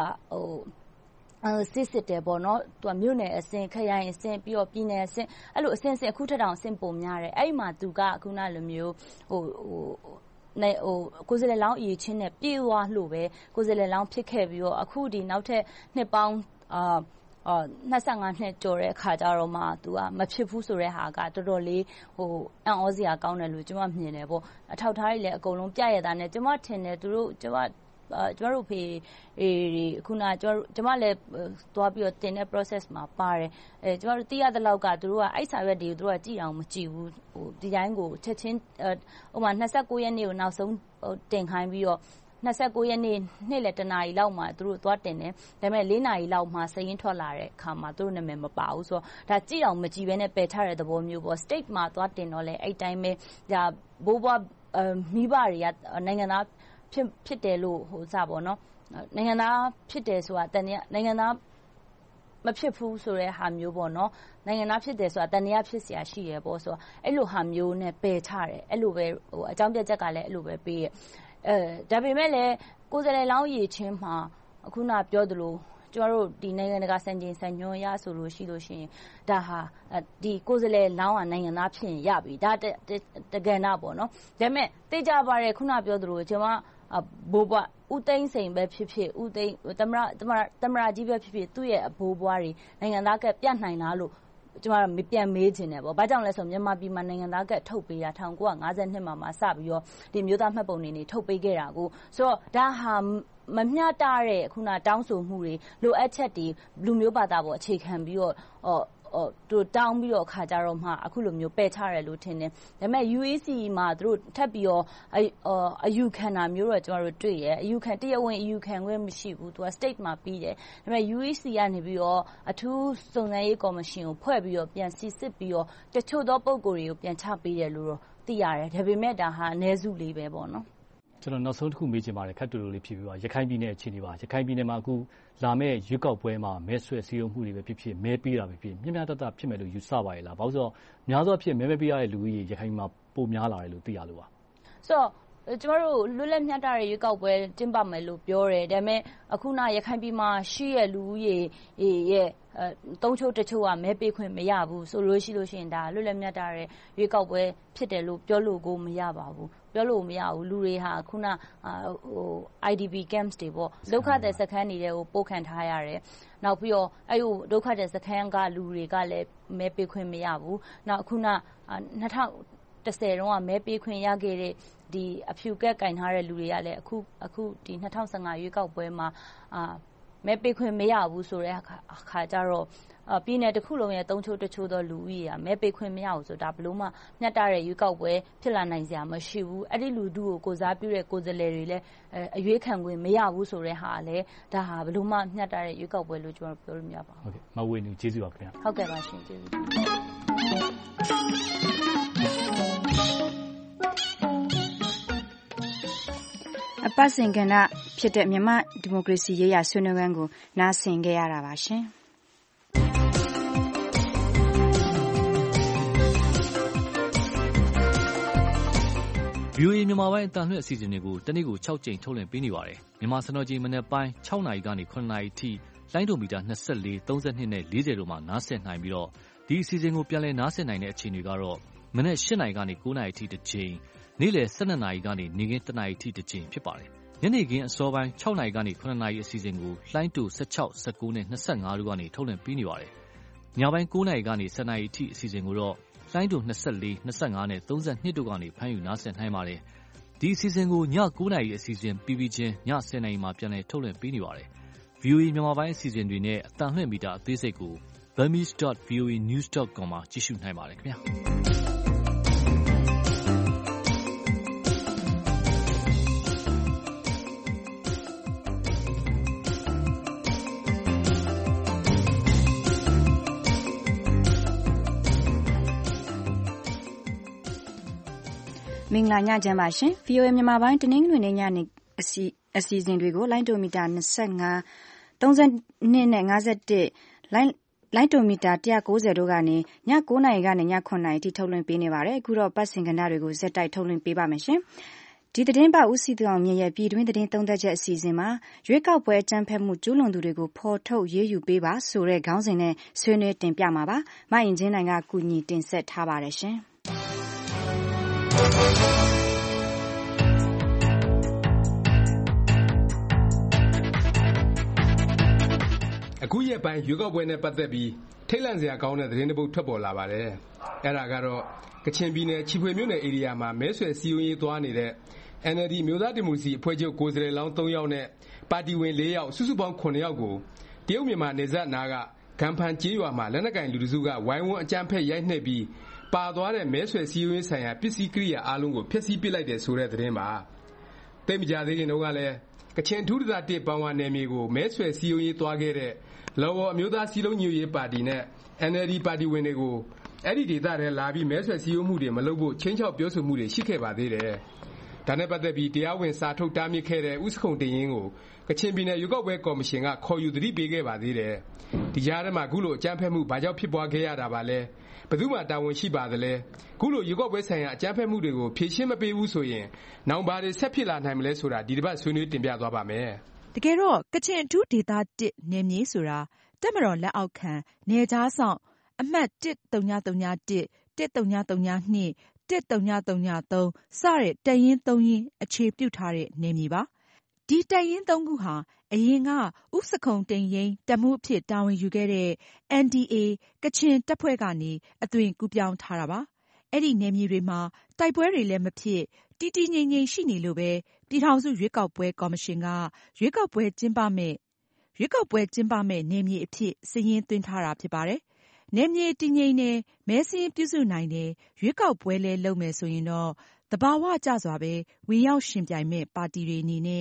ကစစ်တယ်ပေါ့နော်သူကမြို့နယ်အဆင့်ခရိုင်အဆင့်ပြီးတော့ပြည်နယ်အဆင့်အဲ့လိုအဆင့်အခုထက်တောင်အဆင့်ပုံများတယ်အဲ့ဒီမှာသူကခုနလိုမျိုးကိုယ်စားလှယ်လောင်းအရေးချင်းနဲ့ပြေးသွားလို့ပဲကိုယ်စားလှယ်လောင်းဖြစ်ခဲ့ပြီးတော့အခုဒီနောက်ထပ်နှစ်ပေါင်း25နှစ်ကျော်တဲ့အခါကျတော့မှသူကမဖြစ်ဘူးဆိုတဲ့ဟာကတော်တော်လေးအံ့ဩစရာကောင်းတယ်လို့ကျွန်မမြင်တယ်ပေါ့အထောက်ထားတွေလည်းအကုန်လုံးပြရတာနဲ့ကျွန်မထင်တယ်သူတို့ကျွန်တော်တို့ဖေခုနကျွန်မလည်းသွားပြီးတော့တင်တဲ့ process မှာပါတယ်ကျွန်တော်တို့သိရတဲ့လောက်ကသူတို့ကအဲ့စာရွက်တွေကိုသူတို့ကကြည့်အောင်မကြည့်ဘူးဒီတိုင်းကိုချက်ချင်းဥပမာ29ရက်နေ့ကိုနောက်ဆုံးတင်ခိုင်းပြီးတော့29ရက်နေ့နေ့လယ်တနာရီလောက်မှာသူတို့သွားတင်တယ်ဒါပေမဲ့4နာရီလောက်မှာစရင်ထွက်လာတဲ့အခါမှာသူတို့နာမည်မပါဘူးဆိုတော့ဒါကြည့်အောင်မကြည့်ဘဲနဲ့ပယ်ထားတဲ့သဘောမျိုးပေါ့ state မှာသွားတင်တော့လေအဲ့တိုင်းပဲဒါဘိုးဘွားမိဘတွေကနိုင်ငံသားဖြစ်တယ်လို့ဟိုစပေါ့နော်နိုင်ငံသားဖြစ်တယ်ဆိုတာတန်နိုင်ငံသားမဖြစ်ဘူးဆိုတဲ့ဟာမျိုးပေါ့နော်နိုင်ငံသားဖြစ်တယ်ဆိုတာတန်တရားဖြစ်เสียရှိရပေါ့ဆိုတော့အဲ့လိုဟာမျိုးနဲ့ပယ်ချတယ်အဲ့လိုပဲဟိုအကြောင်းပြချက်ကလည်းအဲ့လိုပဲပေးရဒါပေမဲ့လည်းကိုယ်စားလှယ်လောင်းရည်ချင်းမှာအခုနပြောသလိုကျမတို့ဒီနိုင်ငံတကာစံချိန်စံညွှန်းရဆိုလို့ရှိရင်ဒါဟာဒီကိုယ်စားလှယ်လောင်းကနိုင်ငံသားဖြစ်ရင်ရပြီဒါတကယ်နာပေါ့နော်ဒါပေမဲ့သိကြပါတယ်ခုနပြောသလိုကျွန်မဘိုးဘွားဦးသိန်းစိန်ပဲဖြစ်ဖြစ်ဦးသိန်းသမရကြီးပဲဖြစ်ဖြစ်သူ့ရဲ့အဘိုးဘွားတွေနိုင်ငံသားကပြနိုင်လားလို့ကျွန်တော်ပြန်မေးချင်တယ်ပေါ့။ဘာကြောင့်လဲဆိုမြန်မာပြည်မှာနိုင်ငံသားကထုတ်ပေးတာ1952မှာစပြီးတော့ဒီမျိုးသားမှတ်ပုံနေထုတ်ပေးခဲ့တာကိုဆိုတော့ဒါဟာမမျှတတဲ့ခုနတောင်းဆိုမှုတွေလိုအပ်ချက်တွေလူမျိုးဘာသာပေါ်အခြေခံပြီးတော့သူတောင်းပြီးတော့ခါကြတော့မှအခုလိုမျိုးပယ်ချရတယ်လို့ထင်တယ်ဒါပေမဲ့ UAC မှာသူတို့ထပ်ပြီးတော့အယူခံတာမျိုးတော့ကျွန်တော်တို့တွေ့ရအယူခံတရားဝင်အယူခံခွင့်မရှိဘူးသူက state မှာပြီးတယ်ဒါပေမဲ့ UAC ကနေပြီးတော့အထူးစုံစမ်းရေးကော်မရှင်ကိုဖွဲ့ပြီးတော့ပြန်စစ်ပြီးတော့တချို့သောပုံကိုယ်တွေကိုပြန်ချပေးတယ်လို့တော့သိရတယ်ဒါပေမဲ့ဒါဟာအနည်းစုလေးပဲပေါ့နော်ကျွန်တော်နောက်ဆုံးတစ်ခုမေးချင်ပါတယ်ခက်တူတူလေးဖြစ်ပြီးပါရခိုင်ပြည်နယ်အခြေအနေပါရခိုင်ပြည်နယ်မှာအခုလာမဲ့ရွေးကောက်ပွဲမှာမဲဆွယ်စည်းရုံးမှုတွေပဲဖြစ်ဖြစ်မဲပေးတာပဲဖြစ်မျှမျှတတဖြစ်မယ်လို့ယူဆပါရဲ့လားဘာလို့ဆိုတော့များသောအားဖြင့်မဲပေးရတဲ့လူကြီးရခိုင်မှာပိုများလာတယ်လို့သိရလို့ပါဆိုတော့ကျွန်တော်တို့လွတ်လပ်မျှတတဲ့ရွေးကောက်ပွဲကျင်းပမယ်လို့ပြောတယ်ဒါပေမဲ့အခုနရခိုင်ပြည်မှာရှိရလူကြီးရဲ့သုံးချို့တချို့ကမဲပေးခွင့်မရဘူးဆိုလို့ရှိရင်ဒါလွတ်လပ်မျှတတဲ့ရွေးကောက်ပွဲဖြစ်တယ်လို့ပြောလို့ကိုမရပါဘူးပြောလို့မရဘူးလူတွေဟာခုနIDP camps တွေပေါ့ဒုက္ခသည်စခန်းတွေကိုပို့ခံထားရတယ်နောက်ပြီးတော့အဲ့ဒီဒုက္ခသည်စခန်းကလူတွေကလည်းမဲပေးခွင့်မရဘူးနောက်ခုန2010တုန်းကမဲပေးခွင့်ရခဲ့တဲ့ဒီအဖြူကက်ကင်ထားတဲ့လူတွေကလည်းအခုဒီ2015ရွေးကောက်ပွဲမှာမဲပေးခွင့်မရဘူးဆိုတဲ့အခါကျတော့ပြည်နယ်တစ်ခုလုံးရဲ့သုံးချို့တချို့သောလူဦးရေကမဲပေးခွင့်မရဘူးဆိုတာဘလို့မှမျှတတဲ့ရွေးကောက်ပွဲဖြစ်လာနိုင်စရာမရှိဘူးအဲ့ဒီလူထုကိုကိုစားပြုတဲ့ကိုယ်စားလှယ်တွေလည်းအရွေးခံခွင့်မရဘူးဆိုတဲ့ဟာလည်းဒါဟာဘလို့မှမျှတတဲ့ရွေးကောက်ပွဲလို့ကျွန်တော်ပြောလို့မရပါဘူးဟုတ်ကဲ့မဝေနူကျေးဇူးပါခင်ဗျာဟုတ်ကဲ့ပါရှင်ကျေးဇူးအပတ်စဉ်ကဏ္ဍဖြစ်တဲ့မြန်မာဒီမိုကရေစီရေးရာဆွေးနွေးပွဲကိုနားဆင်ကြရတာပါရှင်။ VOA မြန်မာပိုင်းအတန်လွှင့်အစီအစဉ်တွေကိုတနေ့ကို6ကြိမ်ထုတ်လွှင့်ပေးနေပါတယ်။မြန်မာစံတော်ချိန်မနက်ပိုင်း6နာရီကနေ9နာရီထိလိုင်းဒိုမီတာ24 32နဲ့40တို့မှာနားဆင်နိုင်ပြီးတော့ဒီအစီအစဉ်ကိုပြန်လည်နားဆင်နိုင်တဲ့အချိန်တွေကတော့မနက်8နာရီကနေ9နာရီထိတစ်ချိန်နေ့လယ်12နာရီကနေနေ့ခင်း1နာရီထိတစ်ချိန်ဖြစ်ပါတယ်။ညနေခင်းအစောပိုင်း6နာရီကနေ9နာရီအစီအစဉ်ကိုလိုင်းဒို16 19နဲ့25တို့ကနေထုတ်လွှင့်ပေးနေပါတယ်။ညပိုင်း9နာရီကနေ10နာရီထိအစီအစဉ်ကိုတော့လိုင်းဒို24 25နဲ့32တို့ကနေဖမ်းယူနားဆင်နိုင်ပါတယ်။ဒီအစီအစဉ်ကိုည9နာရီအစီအစဉ်ပြီးပြီးချင်းည10နာရီမှာပြန်လည်ထုတ်လွှင့်ပေးနေပါတယ်။ VOA မြန်မာပိုင်းအစီအစဉ်တွေနဲ့အတန်လွှင့်မီတာအသေးစိတ်ကို burmese.voanews.com မှာကြည့်ရှုနိုင်ပါတယ်ခင်ဗျာ။မင်္ဂလာညချမ်းပါရှင် VOA မြန်မာပိုင်းတနင်္ဂနွေနေ့ညနေအစီအစဉ်တွေကိုလိုင်းဒိုမီတာ25 32နဲ့51လိုင်းဒိုမီတာ190တို့ကနေည9နာရီကနေည9နာရီထိထုတ်လွှင့်ပေးနေပါတယ်အခုတော့ပတ်စင်ကဏ္ဍတွေကိုဇက်တိုက်ထုတ်လွှင့်ပေးပါမယ်ရှင်ဒီသတင်းပတ်ဦးစီးသူအောင်မြင့်ရဲ့ပြည်တွင်းသတင်းသုံးသပ်ချက်အစီအစဉ်မှာရွေးကောက်ပွဲအကြမ်းဖက်မှုကျူးလွန်သူတွေကိုဖော်ထုတ်ရေးယူပေးပါဆိုတဲ့ခေါင်းစဉ်နဲ့ဆွေးနွေးတင်ပြမှာပါမအင်ဂျင်းနိုင်ကကူညီတင်ဆက်ထားပါတယ်ရှင်အခုရက်ပိုင်းရွေးကောက်ပွဲနဲ့ပတ်သက်ပြီးထိတ်လန့်စရာကောင်းတဲ့သတင်းတစ်ပုဒ်ထွက်ပေါ်လာပါတယ်။အဲ့ဒါကတော့ကချင်ပြည်နယ်ချီဖွေမြို့နယ်ဧရိယာမှာမဲဆွယ်စည်းရုံးရေးသွားနေတဲ့ NLD မျိုးသားဒီမိုကရေစီအဖွဲ့ချုပ်ကိုယ်စားလှယ်လောင်း3ယောက်နဲ့ပါတီဝင်4ယောက်စုစုပေါင်း9ယောက်ကိုတရုတ်မြန်မာနယ်စပ်နားကဂမ်ဖန်ကျေးရွာမှာလက်နက်ကင်လူတစုကဝိုင်းဝန်းအကြမ်းဖက်ရိုက်နှက်ပြီးပါသွားတဲ့မဲဆွယ်စည်းရုံးရေးဆိုင်ရာပစ္စည်းကိရိယာအားလုံးကိုဖျက်ဆီးပစ်လိုက်တယ်ဆိုတဲ့သတင်းပါ။သိပ်မကြသေးခင်တုန်းကလည်းကချင်ထူးဒေသ1ပန်ဝါနယ်မြေကိုမဲဆွယ်စည်းရုံးရေးသွားခဲ့တဲ့လော်ဝေါ်အမျိုးသားစည်းလုံးညီညွတ်ရေးပါတီနဲ့ NLD ပါတီဝင်တွေကိုအဲ့ဒီဒေသထဲလာပြီးမဲဆွယ်စည်းရုံးမှုတွေမလုပ်ဖို့ခြိမ်းခြောက်ပြောဆိုမှုတွေရှိခဲ့ပါသေးတယ်။ဒါနဲ့ပတ်သက်ပြီးတရားဝင်စာထုတ်တားမြစ်ခဲ့တဲ့ဦးစခုံတင်ရင်ကိုကချင်ပြည်နယ်ရွေးကောက်ပွဲကော်မရှင်ကခေါ်ယူသတိပေးခဲ့ပါသေးတယ်။ဒီကြားထဲမှာခုလိုအကြမ်းဖက်မှုဘာကြောင့်ဖြစ်ပွားခဲ့ရတာပါလဲ။ဘယ်သူမှတာဝန်ရှိပါသလဲ။ခုလိုရွေးကောက်ပွဲဆိုင်ရာအကြမ်းဖက်မှုတွေကိုဖြေရှင်းမပေးဘူးဆိုရင်နောင်ဘာတွေဆက်ဖြစ်လာနိုင်မလဲဆိုတာဒီတစ်ပတ်ဆွေးနွေးတင်ပြသွားပါမယ်။တကယ်တော့ကချင်အထူးဒေသ1နယ်မြေဆိုတာတပ်မတော်လက်အောက်ခံနယ်ခြားစောင့်အမှတ်1001 1002 1003စတဲ့တပ်ရင်း3ရင်းအခြေပြုထားတဲ့နယ်မြေပါ။ဒီတပ်ရင်း3ခုဟာအရင်ကဦးစခုံတိန်ယိန်းတပ်မှူးအဖြစ်တာဝန်ယူခဲ့တဲ့ NDA ကချင်တပ်ဖွဲ့ကနေအသွင်ကူးပြောင်းထားတာပါ။အဲ့ဒီနယ်မြေတွေမှာတိုက်ပွဲတွေလည်းမဖြစ်တည်တည်ငြိမ်ငြိမ်ရှိနေလို့ပဲပြည်ထောင်စုရွေးကောက်ပွဲကော်မရှင်ကရွေးကောက်ပွဲကျင်းပမယ့်နယ်မြေအဖြစ်စာရင်းသွင်းထားတာဖြစ်ပါတယ်။နယ်မြေတည်ငြိမ်တယ်မဲစာရင်းပြုစုနိုင်တယ်ရွေးကောက်ပွဲလည်းလုပ်မယ်ဆိုရင်တော့သဘာဝကျစွာပဲဝင်ရောက်ယှဉ်ပြိုင်မဲ့ပါတီတွေအနေနဲ့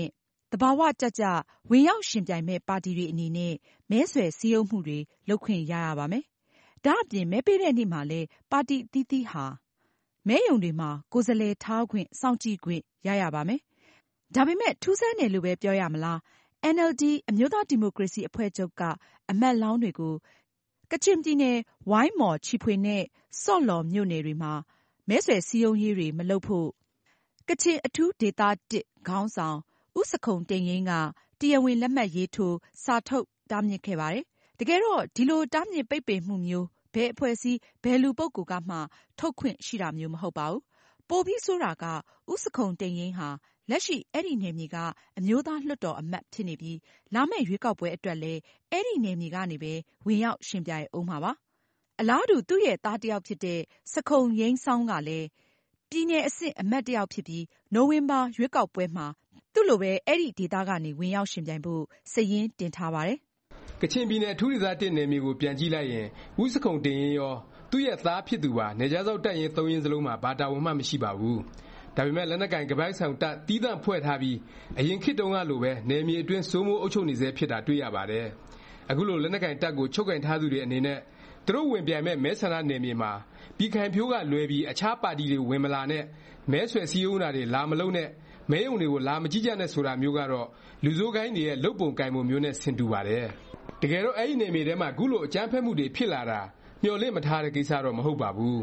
မဲဆွယ်စည်းရုံးမှုတွေလုပ်ခွင့်ရရပါမယ်။ဒါ့အပြင်မဲပေးတဲ့နေ့မှာလည်းပါတီအသီးသီးဟာမဲရုံတွေမှာကိုယ်စားလှယ်ထားခွင့်စောင့်ကြည့်ခွင့်ရရပါမယ်။ဒါပေမဲ့ထူးဆန်းတယ်လို့ပဲပြောရမလားNLD အမျိုးသားဒီမိုကရေစီအဖွဲ့ချုပ်ကအမတ်လောင်းတွေကိုကချင်ပြည်နယ်ဝိုင်းမော်ချီဖွေနဲ့ဆော့လော်မြို့နယ်တွေမှာမဲဆွယ်စည်းရုံးရေးတွေမလုပ်ဖို့ကချင်အထူးဒေသ1ခေါင်းဆောင်ဦးစခုံတိန်ယိန်းကတရားဝင်လက်မှတ်ရေးထိုးစာထုတ်တားမြစ်ခဲ့ပါတယ်။တကယ်တော့ဒီလိုတားမြစ်ပိတ်ပင်မှုမျိုးဘယ်အဖွဲ့အစည်းဘယ်လူပုဂ္ဂိုလ်ကမှထုတ်ခွင့်ရှိတာမျိုးမဟုတ်ပါဘူး။ပိုပြီးဆိုတာကဦးစခုံတိန်ယိန်းဟာလက်ရှိအဲ့ဒီနယ်မြေကအမျိုးသားလွှတ်တော်အမတ်ဖြစ်နေပြီးလာမယ့်ရွေးကောက်ပွဲအတွက်လည်းအဲ့ဒီနယ်မြေကနေပဲဝင်ရောက်ယှဉ်ပြိုင်အောင်မှာပါ။အလားတူသူ့ရဲ့သားတစ်ယောက်ဖြစ်တဲ့စခုံယိန်းဆောင်းကလည်းပြည်နယ်အဆင့်အမတ်တစ်ယောက်ဖြစ်ပြီးနိုဝင်ဘာရွေးကောက်ပွဲမှာသူ့လိုပဲအဲ့ဒီဒေသကနေဝင်ရောက်ယှဉ်ပြိုင်ဖို့စာရင်းတင်ထားပါတယ်။ကချင်ပြည်နယ်အထူးဒေသ1နယ်မြေကိုပြန်ကြည့်လိုက်ရင်ဦးစခုံတင်ရင်ရောသူ့ရဲ့သားဖြစ်သူပါနယ်ခြားစောင့်တပ်ရင်း3ရင်းစလုံးမှာဘာတာဝန်မှမရှိပါဘူး။ဒါပေမဲ့လက်နက်ကင်ကပိုက်ဆောင်တပ်တီးသန့်ဖွဲ့ထားပြီးအရင်ခေတ်တုန်းကလိုပဲနယ်မြေအတွင်းစိုးမိုးအုပ်ချုပ်နေစေဖြစ်တာတွေ့ရပါတယ်။အခုလိုလက်နက်ကင်တပ်ကိုချုပ်ကင်ထားသူတွေအနေနဲ့သူတို့ဝင်ပြိုင်မဲ့မဲဆန္ဒနယ်မြေမှာပြည်ခိုင်ဖြိုးကလွဲပြီးအခြားပါတီတွေဝင်မလာနဲ့မဲဆွယ်စည်းရုံးတာတွေလာမလုပ်နဲ့မဲရုံတွေကိုလာမကြည့်ကြနဲ့ဆိုတာမျိုးကတော့လူဆိုးကိုင်းတွေရဲ့လုပ်ပုံကိုင်ပုံမျိုးနဲ့ဆင်တူပါတယ်။တကယ်တော့အဲ့ဒီနယ်မြေထဲမှာခုလိုအကြမ်းဖက်မှုတွေဖြစ်လာတာမျှော်လင့်မထားတဲ့ကိစ္စတော့မဟုတ်ပါဘူး။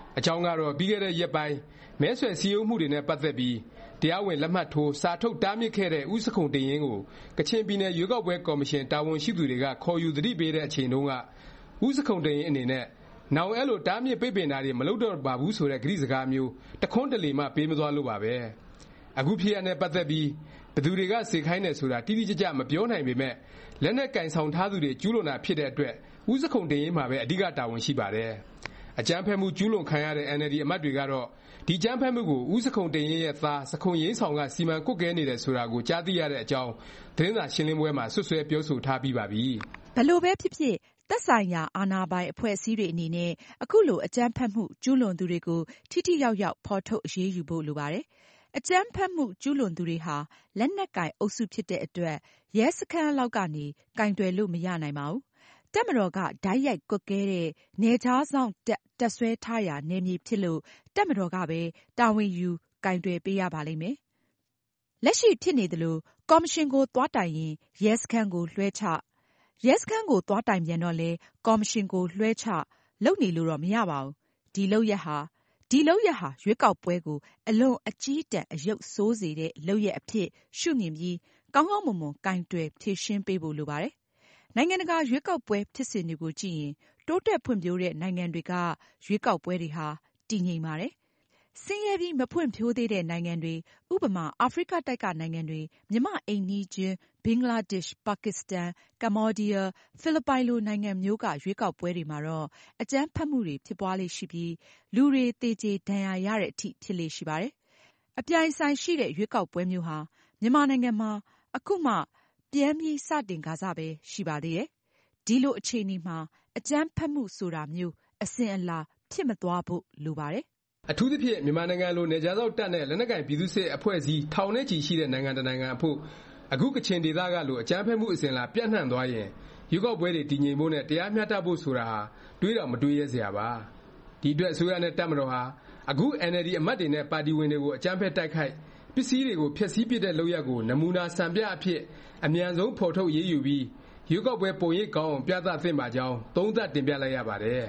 အကြောင်းကတော့ပြီးခဲ့တဲ့ရက်ပိုင်းမဲဆွယ်စည်းရုံးမှုတွေနဲ့ပတ်သက်ပြီးတရားဝင်လက်မှတ်ထိုးစာထုတ်တားမြစ်ခဲ့တဲ့ဦးစခုံတင်ရင်းကိုကချင်ပြည်နယ်ရွေးကောက်ပွဲကော်မရှင်တာဝန်ရှိသူတွေကခေါ်ယူသတိပေးတဲ့အချိန်တုန်းကဦးစခုံတင်ရင်းအနေနဲ့နောင်အဲ့လိုတားမြစ်ပိတ်ပင်တာတွေမလုပ်တော့ပါဘူးဆိုတဲ့ကတိစကားမျိုးတခွန်းတလေမှပေးမသွားလို့ပါပဲအခုဖြစ်ရတဲ့ပတ်သက်ပြီးဘယ်သူတွေကစေခိုင်းတယ်ဆိုတာတိတိကျကျမပြောနိုင်ပေမဲ့လက်နက်ကင်ဆောင်ထားသူတွေကျူးလွန်တာဖြစ်တဲ့အတွက်ဦးစခုံတင်ရင်းမှာပဲအဓိကတာဝန်ရှိပါတယ်အကြမ်းဖက်မှုကျူးလွန်ခံရတဲ့ NLD အမတ်တွေကတော့ဒီကြမ်းဖက်မှုကိုဦးစခုံတင်ရင်းရဲ့သားစခုံရင်းဆောင်ကစီမံကွပ်ကဲနေတယ်ဆိုတာကိုကြားသိရတဲ့အကြောင်းသတင်းစာရှင်းလင်းပွဲမှာဆွဆွဲပြောဆိုထားပြီးပါပြီဘယ်လိုပဲဖြစ်ဖြစ်သက်ဆိုင်ရာအာဏာပိုင်အဖွဲ့အစည်းတွေအနေနဲ့အခုလိုအကြမ်းဖက်မှုကျူးလွန်သူတွေကိုထိထိရောက်ရောက်ဖော်ထုတ်အရေးယူဖို့လိုပါတယ်အကြမ်းဖက်မှုကျူးလွန်သူတွေဟာလက်နက်ကိုင်အုပ်စုဖြစ်တဲ့အတွက်ရဲစခန်းလောက်ကနေကင်တွယ်လို့မရနိုင်ပါဘူးတပ်မတော်ကဓာတ်ရိုက်ကွပ်ကဲတဲ့နယ်ခြားစောင့်တပ်ဆွဲထားရာနယ်မြေဖြစ်လို့တပ်မတော်ကပဲတာဝန်ယူကင်တွယ်ပေးရပါလိမ့်မယ်လက်ရှိဖြစ်နေသလိုကော်မရှင်ကိုသွားတိုင်ရင်ရဲစခန်းကိုလွှဲချရဲစခန်းကိုသွားတိုင်ပြန်တော့လဲကော်မရှင်ကိုလွှဲချလုပ်နေလို့တော့မရပါဘူးဒီလုပ်ရက်ဟာရွေးကောက်ပွဲကိုအလွန်အကြီးတန်းအယုတ်ဆိုးစေတဲ့လုပ်ရက်အဖြစ်ရှုမြင်ပြီးကောင်းကောင်းမွန်မွန်ကင်တွယ်ဖြေရှင်းပေးဖို့လိုပါတယ်နိုင်ငံတကာရွေးကောက်ပွဲဖြစ်စဉ်တွေကိုကြည့်ရင်တိုးတက်ဖွံ့ဖြိုးတဲ့နိုင်ငံတွေကရွေးကောက်ပွဲတွေဟာတည်ငြိမ်ပါတယ်ဆင်းရဲပြီးမဖွံ့ဖြိုးသေးတဲ့နိုင်ငံတွေဥပမာအာဖရိကတိုက်ကနိုင်ငံတွေမြန်မာအိမ်နီးချင်းဘင်္ဂလားဒေ့ရှ်ပါကစ္စတန်ကမ္ဘောဒီးယားဖိလစ်ပိုင်လိုနိုင်ငံမျိုးကရွေးကောက်ပွဲတွေမှာတော့အကြမ်းဖက်မှုတွေဖြစ်ပွားလေ့ရှိပြီးလူတွေသေကျေဒဏ်ရာရတဲ့အထိဖြစ်လေ့ရှိပါတယ်အပြိုင်ဆိုင်ရှိတဲ့ရွေးကောက်ပွဲမျိုးဟာမြန်မာနိုင်ငံမှာအခုမှပြန်ပြီးစတင်ကာစပဲရှိပါသေးတယ်ဒီလိုအခြေအနေမှာအကြမ်းဖက်မှုဆိုတာမျိုးအစဉ်အလာဖြစ်မသွားဖို့လိုပါတယ်အထူးသဖြင့်မြန်မာနိုင်ငံလိုနယ်ခြားစောင့်တပ်နဲ့လက်နက်ကိုင်ပြည်သူ့စစ်အဖွဲ့အစည်းထောင်နဲ့ချီရှိတဲ့နိုင်ငံတစ်နိုင်ငံအဖို့အခုကချင်ဒေသကလိုအကြမ်းဖက်မှုအစဉ်လာပြန့်နှံ့သွားရင်ရွေးကောက်ပွဲတွေတည်ငြိမ်ဖို့နဲ့တရားမျှတဖို့ဆိုတာဟာတွေးတော့မတွေးရဲစရာပါဒီအတွက်အစိုးရနဲ့တပ်မတော်ဟာအခု NLD အမတ်တွေနဲ့ပါတီဝင်တွေကိုအကြမ်းဖက်တိုက်ခိုက်ပစ္စည်းတွေကိုဖျက်ဆီးပစ်တဲ့လုပ်ရပ်ကိုနမူနာစံပြအဖြစ်အမြန်ဆုံးဖော်ထုတ်ရေးယူပြီးရွေးကောက်ပွဲပုံရိပ်ကောင်းအောင်ပြသသင့်ပါကြောင်းသုံးသပ်တင်ပြလိုက်ရပါတယ်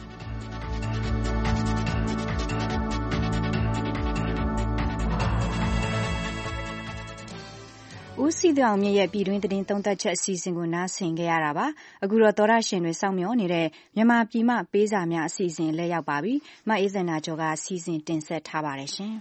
ဦးစီးသူအောင်မြင့်ရဲ့ပြည်တွင်းသတင်းသုံးသပ်ချက်အစီအစဉ်ကိုနားဆင်ကြရတာပါအခုတော့သောရရှင်တွေစောင့်မျှော်နေတဲ့မြန်မာပြည်မှပေးစာများအစီအစဉ်လဲရောက်ပါပြီမအေးစန္ဒာကျော်ကအစီအစဉ်တင်ဆက်ထားပါတယ်ရှင်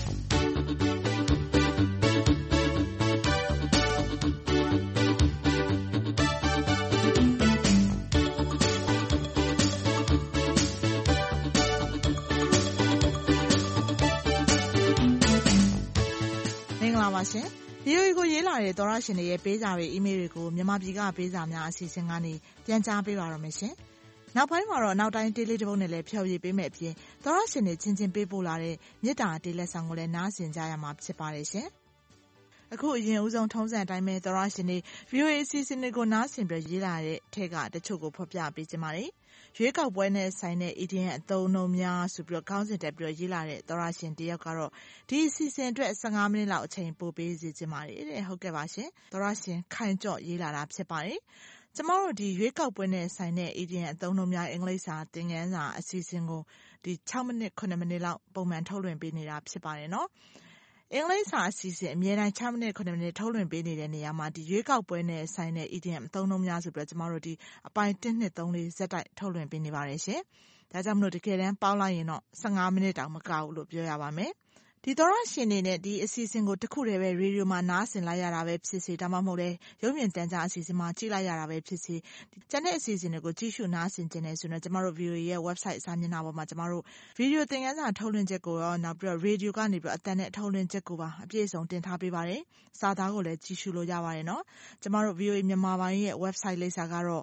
မင်္ဂလာပါရှင်VOA ကိုရေးလာတဲ့သောရရှင်တွေရဲ့ပေးစာတွေအီးမေးလ်တွေကိုမြန်မာပြည်ကပေးစာများအစီအစဉ်ကနေပြန်ကြားပေးပါရမယ်ရှင်။နောက်ပိုင်းမှာတော့နောက်တိုင်းတေးလေးတစ်ပုဒ်နဲ့လည်းဖျော်ဖြေပေးမယ်အပြင်သောရရှင်တွေချင်းချင်းပေးပို့လာတဲ့မေတ္တာတေးလက်ဆောင်ကိုလည်းနားဆင်ကြရမှာဖြစ်ပါတယ်ရှင်။အခုအရင်ဦးဆုံးထုံးစံအတိုင်းပဲသောရရှင်တွေ VOA အစီအစဉ်တွေကိုနားဆင်ပြီးရေးလာတဲ့ထက်ကတချို့ကိုဖော်ပြပေးကြပါမယ်။ရွေးကောက်ပွဲနဲ့ဆိုင်တဲ့ EDM အသုံးအနှုန်းများဆိုပြီးခေါင်းစဉ်တက်ပြီးရေးလာတဲ့သောရရှင်တယောက်ကတော့ဒီအစီအစဉ်အတွက်15မိနစ်လောက်အချိန်ပို့ပေးစီခြင်းပါတယ်တဲ့ဟုတ်ကဲ့ပါရှင်သောရရှင်ခိုင်ကြော့ရေးလာတာဖြစ်ပါတယ်ကျမတို့ဒီရွေးကောက်ပွဲနဲ့ဆိုင်တဲ့ EDM အသုံးအနှုန်းများအင်္ဂလိပ်စာသင်ခန်းစာအစီအစဉ်ကိုဒီ6မိနစ်9မိနစ်လောက်ပုံမှန်ထုတ်လွှင့်ပေးနေတာဖြစ်ပါတယ်နော်အင်္ဂလိပ်စာအစီအစဉ်အမြဲတမ်း6မိနစ်9မိနစ်ထုတ်လွှင့်ပေးနေတဲ့နေရာမှာဒီရွေးကောက်ပွဲနဲ့ဆိုင်တဲ့ EDM အသုံးအနှုန်းများဆိုပြီးတော့ကျမတို့ဒီအပိုင်း1 2 3 4ဇက်တိုက်ထုတ်လွှင့်ပေးနေပါတယ်ရှင်။ဒါကြောင့်မလို့တကယ်တမ်းပေါင်းလိုက်ရင်တော့15မိနစ်တောင်မကဘူးလို့ပြောရပါမယ်။ဒီသောရရှင်နေနဲ့ဒီအစီအစဉ်ကိုတစ်ခုတည်းပဲရေဒီယိုမှာနားဆင်လိုက်ရတာပဲဖြစ်စေဒါမှမဟုတ်လဲရုပ်မြင်သံကြားအစီအစဉ်မှာကြည့်လိုက်ရတာပဲဖြစ်စေကျန်တဲ့အစီအစဉ်တွေကိုကြည့်ရှုနားဆင်ခြင်းနဲ့ဆိုတော့ကျမတို့ VOA ရဲ့ website စာမျက်နှာပေါ်မှာကျမတို့ဗီဒီယိုသင်ခန်းစာထုတ်လွှင့်ချက်ကိုရောနောက်ပြီးတော့ရေဒီယိုကနေပြီးတော့အသံနဲ့ထုတ်လွှင့်ချက်ကိုပါအပြည့်အစုံတင်ထားပေးပါတယ်စာသားကိုလည်းကြည့်ရှုလို့ရပါတယ်နော်ကျမတို့ VOA မြန်မာပိုင်းရဲ့ website လိပ်စာကတော့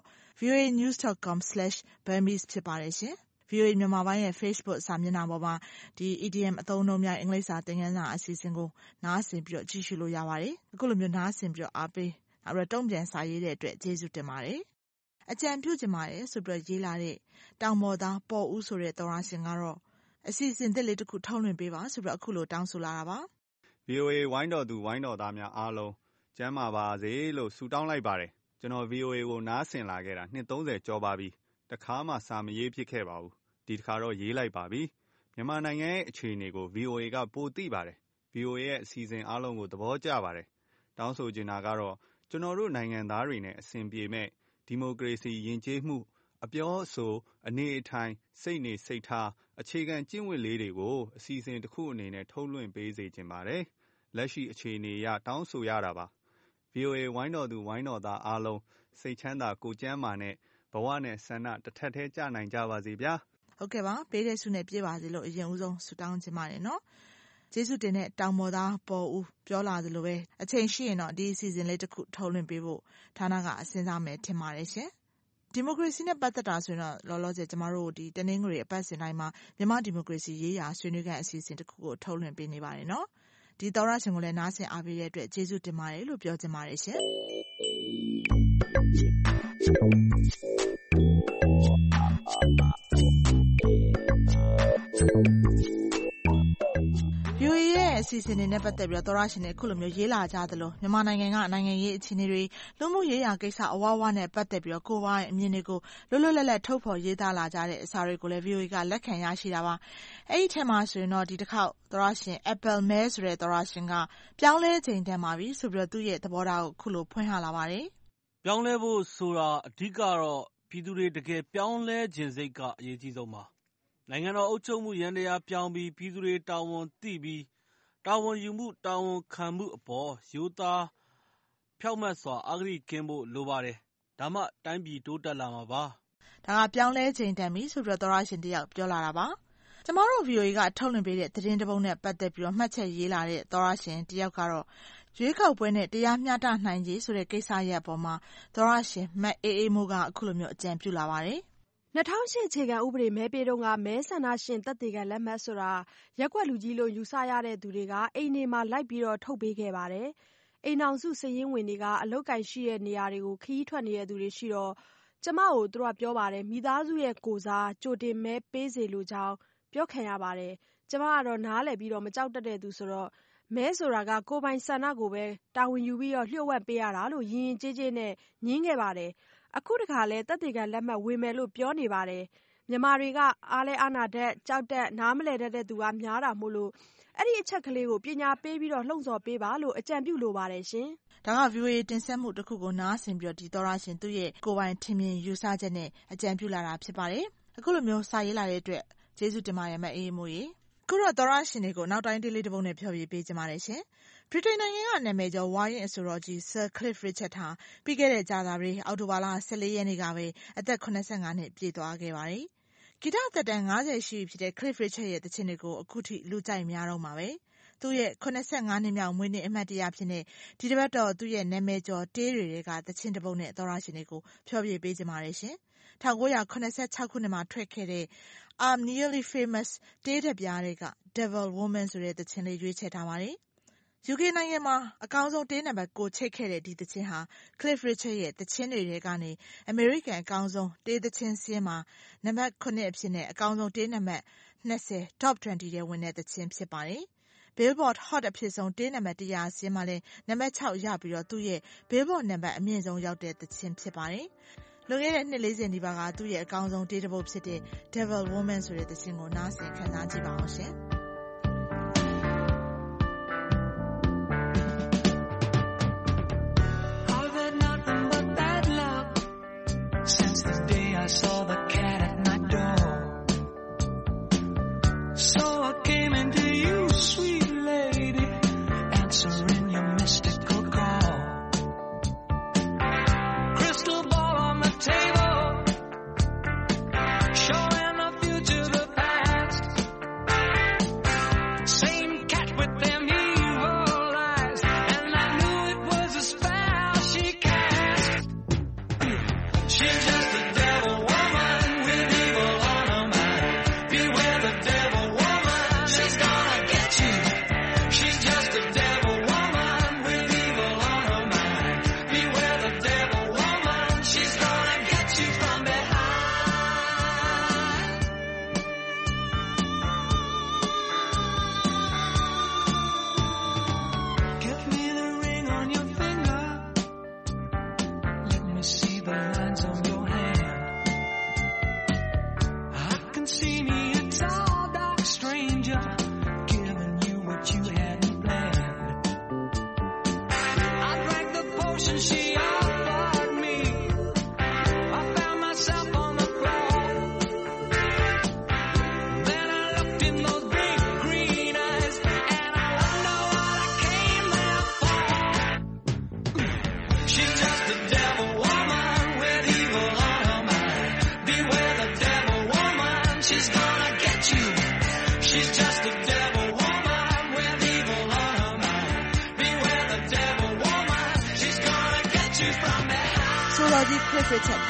voanews.com/burmese ဖြစ်ပါတယ်ရှင်VOA မြန်မာပိုင်းရဲ့ Facebook စာမျက်နှာပေါ်မှာဒီ EDM အသုံးအနှုန်းများအင်္ဂလိပ်စာသင်ခန်းစာအစီအစဉ်ကိုနားဆင်ပြီးတော့ကြည့်ရှုလို့ရပါတယ်။အခုလိုမျိုးနားဆင်ပြီးတော့အားပေးနောက်ပြီးတော့တုံ့ပြန်စာရေးတဲ့အတွက်ကျေးဇူးတင်ပါတယ်။အကြံပြုချင်ပါတယ်ဆိုပြီးတော့ရေးလာတဲ့တောင်ပေါ်သားပေါ်ဦးဆိုတဲ့သောရရှင်ကတော့အစီအစဉ်သစ်လေးတစ်ခုထုတ်လွှင့်ပေးပါဆိုပြီးတော့အခုလိုတောင်းဆိုလာတာပါ။ VOA ဝိုင်းတော်သူဝိုင်းတော်သားများအားလုံးကျမ်းမာပါစေလို့ဆုတောင်းလိုက်ပါတယ်။ကျွန်တော် VOA ကိုနားဆင်လာခဲ့တာနှစ်30ကျော်ပါပြီ။တခါမှစာမရေးဖြစ်ခဲ့ပါဘူး။ဒီတစ်ခါတော့ရေးလိုက်ပါပြီမြန်မာနိုင်ငံရဲ့အခြေအနေကို VOA ကပိုသိပါတယ်။ VOA ရဲ့အစီအစဉ်အားလုံးကိုသဘောကျပါတယ်။တောင်းဆိုချင်တာကတော့ကျွန်တော်တို့နိုင်ငံသားတွေနဲ့အဆင်ပြေမဲ့ဒီမိုကရေစီယဉ်ကျေးမှုအပြောအဆိုအနေအထိုင်စိတ်နေစိတ်ထားအခြေခံကျင့်ဝတ်လေးတွေကိုအစီအစဉ်တစ်ခုအနေနဲ့ထုတ်လွှင့်ပေးစေချင်ပါတယ်။လက်ရှိအခြေအနေအရတောင်းဆိုရတာပါ။ VOA ဝိုင်းတော်သူဝိုင်းတော်သားအားလုံးစိတ်ချမ်းသာကိုကျမ်းမာနဲ့ဘဝနဲ့ဆန္ဒတစ်ထပ်ထဲကြနိုင်ကြပါစေဗျာ။ဟုတ်ကဲ့ပါပေးတဲ့ဆုနဲ့ပြည့်ပါစေလို့အရင်ဦးဆုံးဆုတောင်းခြင်းပါတယ်နော်။ကျေးဇူးတင်တဲ့တောင်ပေါ်သားပေါ်ဦးပြောလာသလိုပဲအချိန်ရှိရင်တော့ဒီအစီအစဉ်လေးတစ်ခုထုတ်လွှင့်ပေးဖို့ဌာနကစဉ်းစားမယ်ထင်ပါတယ်ရှင်။ဒီမိုကရေစီနဲ့ပတ်သက်တာဆိုရင်တော့လောလောဆယ်ကျမတို့ဒီတနင်္ဂနွေအပတ်စဉ်တိုင်းမှာမြန်မာဒီမိုကရေစီရေးရာဆွေးနွေးခန်းအစီအစဉ်တစ်ခုကိုထုတ်လွှင့်ပေးနေပါတယ်နော်။ဒီသောရရှင်ကိုလည်းနားဆင်အားပေးတဲ့အတွက်ကျေးဇူးတင်ပါတယ်လို့ပြောချင်ပါတယ်ရှင်။ VOA ရဲ့အစီအစဉ်တွေနဲ့ပတ်သက်ပြီးတော့သောရရှင်တွေအခုလိုမျိုးရေးလာကြသလိုမြန်မာနိုင်ငံကနိုင်ငံရေးအခြေအနေတွေလူမှုရေးရာကိစ္စအဝဝနဲ့ပတ်သက်ပြီးတော့ကိုယ်ပိုင်အမြင်တွေကိုလွတ်လွတ်လပ်လပ်ထုတ်ဖော်ရေးသားလာကြတဲ့အစာတွေကိုလည်း VOA ကလက်ခံရရှိတာပါ။အဲ့ဒီထဲမှာဆိုရင်တော့ဒီတစ်ခေါက်သောရရှင် Apple မဲဆိုတဲ့သောရရှင်ကပြောင်းလဲချိန်တန်ပါပြီဆိုပြီးတော့သူ့ရဲ့သဘောထားကိုအခုလိုဖွင့်ဟလာပါတယ်။ပြောင်းလဲဖို့ဆိုတာအဓိကတော့ပြည်သူတွေတကယ်ပြောင်းလဲခြင်းစိတ်ကအရေးကြီးဆုံးပါ။နိုင်ငံတော်အုပ်ချုပ်မှုယန္တရားပြောင်းပြီးပြည်သူတွေတာဝန်သိပြီးတာဝန်ယူမှုတာဝန်ခံမှုအပေါ်ရိုးသားဖြောင့်မတ်စွာအဂတိကင်းဖို့လိုပါတယ်။ဒါမှတိုင်းပြည်တိုးတက်လာမှာပါ။ဒါကပြောင်းလဲချိန်တန်ပြီဆိုပြီးတော့သောရရှင်တယောက်ပြောလာတာပါ။ကျမတို့ VOA ကထုတ်လွှင့်ပေးတဲ့သတင်းတစ်ပုဒ်နဲ့ပတ်သက်ပြီးတော့မှတ်ချက်ရေးလာတဲ့သောရရှင်တယောက်ကတော့ရွေးကောက်ပွဲနဲ့တရားမျှတနိုင်ရေးဆိုတဲ့ကိစ္စရပ်အပေါ်မှာသောရရှင်မတ်အေးအေးမိုးကအခုလိုမျိုးအကြံပြုလာပါတယ်။2008အခြေခံဥပဒေမဲပေးတုန်းကမဲဆန္ဒရှင်သက်သေခံလက်မှတ်ဆိုတာရက်ကွက်လူကြီးလို့ယူဆရတဲ့သူတွေကအိမ်တွေမှာလိုက်ပြီးတော့ထုတ်ပေးခဲ့ပါတယ်။အိမ်အောင်စုစည်ရင်းဝင်တွေကအလုတ်ကင်ရှိတဲ့နေရာတွေကိုခီးထွက်နေတဲ့သူတွေရှိတော့ကျမကိုသူတို့ကပြောပါတယ်မိသားစုရဲ့ကိုစားကြိုတင်မဲပေးစေလိုကြောင်းပြောခံရပါတယ်။ကျမကတော့နားလည်ပြီးတော့မကြောက်တတ်တဲ့သူဆိုတော့မဲဆိုတာကကိုယ်ပိုင်ဆန္ဒကိုပဲတာဝန်ယူပြီးတော့လျှို့ဝှက်ပေးရတာလို့ယဉ်ယဉ်ကျေးကျေးနဲ့ညင်းခဲ့ပါတယ်။အခုတခါလဲသက်သေခံလက်မှတ်ဝေမယ်လို့ပြောနေပါတယ်။မြန်မာတွေကအားလဲအာနာတတ်ကြောက်တတ်နားမလဲတတ်တဲ့သူကများတာမို့လို့အဲ့ဒီအချက်ကလေးကိုပညာပေးပြီးတော့လှုံ့ဆော်ပေးပါလို့အကြံပြုလိုပါတယ်ရှင်။ဒါက VOA တင်ဆက်မှုတစ်ခုကိုနားဆင်ပြီးတော့ဒီသောရရှင်သူ့ရဲ့ကိုယ်ပိုင်ထင်မြင်ယူဆချက်နဲ့အကြံပြုလာတာဖြစ်ပါတယ်။အခုလိုမျိုးစာရေးလာတဲ့အတွက်ကျေးဇူးတင်ပါတယ်မအေးမိုးရေ။ခုတော့သောရရှင်တွေကိုနောက်တိုင်းဒေးလေးတစ်ပုဒ်နဲ့ဖျော်ဖြေပေးကြပါတယ်ရှင်။ဗြိတိန်နိုင်ငံကနာမည်ကျော်ဝါရင်အဆိုတော်ကြီး Sir Cliff Richard ဟာပြီးခဲ့တဲ့ကြာသပတေးအောက်တိုဘာလ14ရက်နေ့ကပဲအသက်85နှစ်ပြည့်သွားခဲ့ပါတယ်။ဂီတသက်တမ်း50ရှိပြီဖြစ်တဲ့ Cliff Richard ရဲ့သီချင်းတွေကိုအခုထိလူကြိုက်များတော့မှာပဲ။သူ့ရဲ့85နှစ်မြောက်မွေးနေ့အမှတ်တရဖြစ်နေဒီတစ်ပတ်တော့သူ့ရဲ့နာမည်ကျော်တေးတွေကသီချင်းတစ်ပုဒ်နဲ့သောရရှင်တွေကိုဖျော်ဖြေပေးကြပါတယ်ရှင်။1986ခုနှစ်မှာထွက်ခဲ့တဲ့ I'm Nearly Famous တေးတစ်ပြားတွေက Devil Woman ဆိုတဲ့သီချင်းလေးရွေးချယ်ထားပါတယ်။ UK နိုင်ငံမှာအကောင်းဆုံးတေးနံပါတ်9ချိတ်ခဲ့တဲ့ဒီသီချင်းဟာ Cliff Richard ရဲ့သီချင်းတွေထဲကနေ American အကောင်းဆုံးတေးသီချင်းစာရင်းမှာနံပါတ်9အဖြစ်နဲ့အကောင်းဆုံးတေးနံပါတ်20 Top 20ထဲဝင်တဲ့သီချင်းဖြစ်ပါတယ်။ Billboard Hot အဖြစ်ဆုံးတေးနံပါတ်100စာရင်းမှာလည်းနံပါတ်6ရပြီးတော့သူ့ရဲ့ Billboard နံပါတ်အမြင့်ဆုံးရောက်တဲ့သီချင်းဖြစ်ပါတယ်။လွန်ခဲ့တဲ့နှစ်40နီးပါးကသူ့ရဲ့အကောင်းဆုံးတေးတစ်ပုဒ်ဖြစ်တဲ့ Devil Woman ဆိုတဲ့သီချင်းကိုနားဆင်ခံစားကြည့်ပါအောင်ရှင်။ saw the cat at my door, so I came into you, sweet lady, answering your mystical call. Crystal ball on the table, showing the future, the past. တော်ကြီး Cliff Richard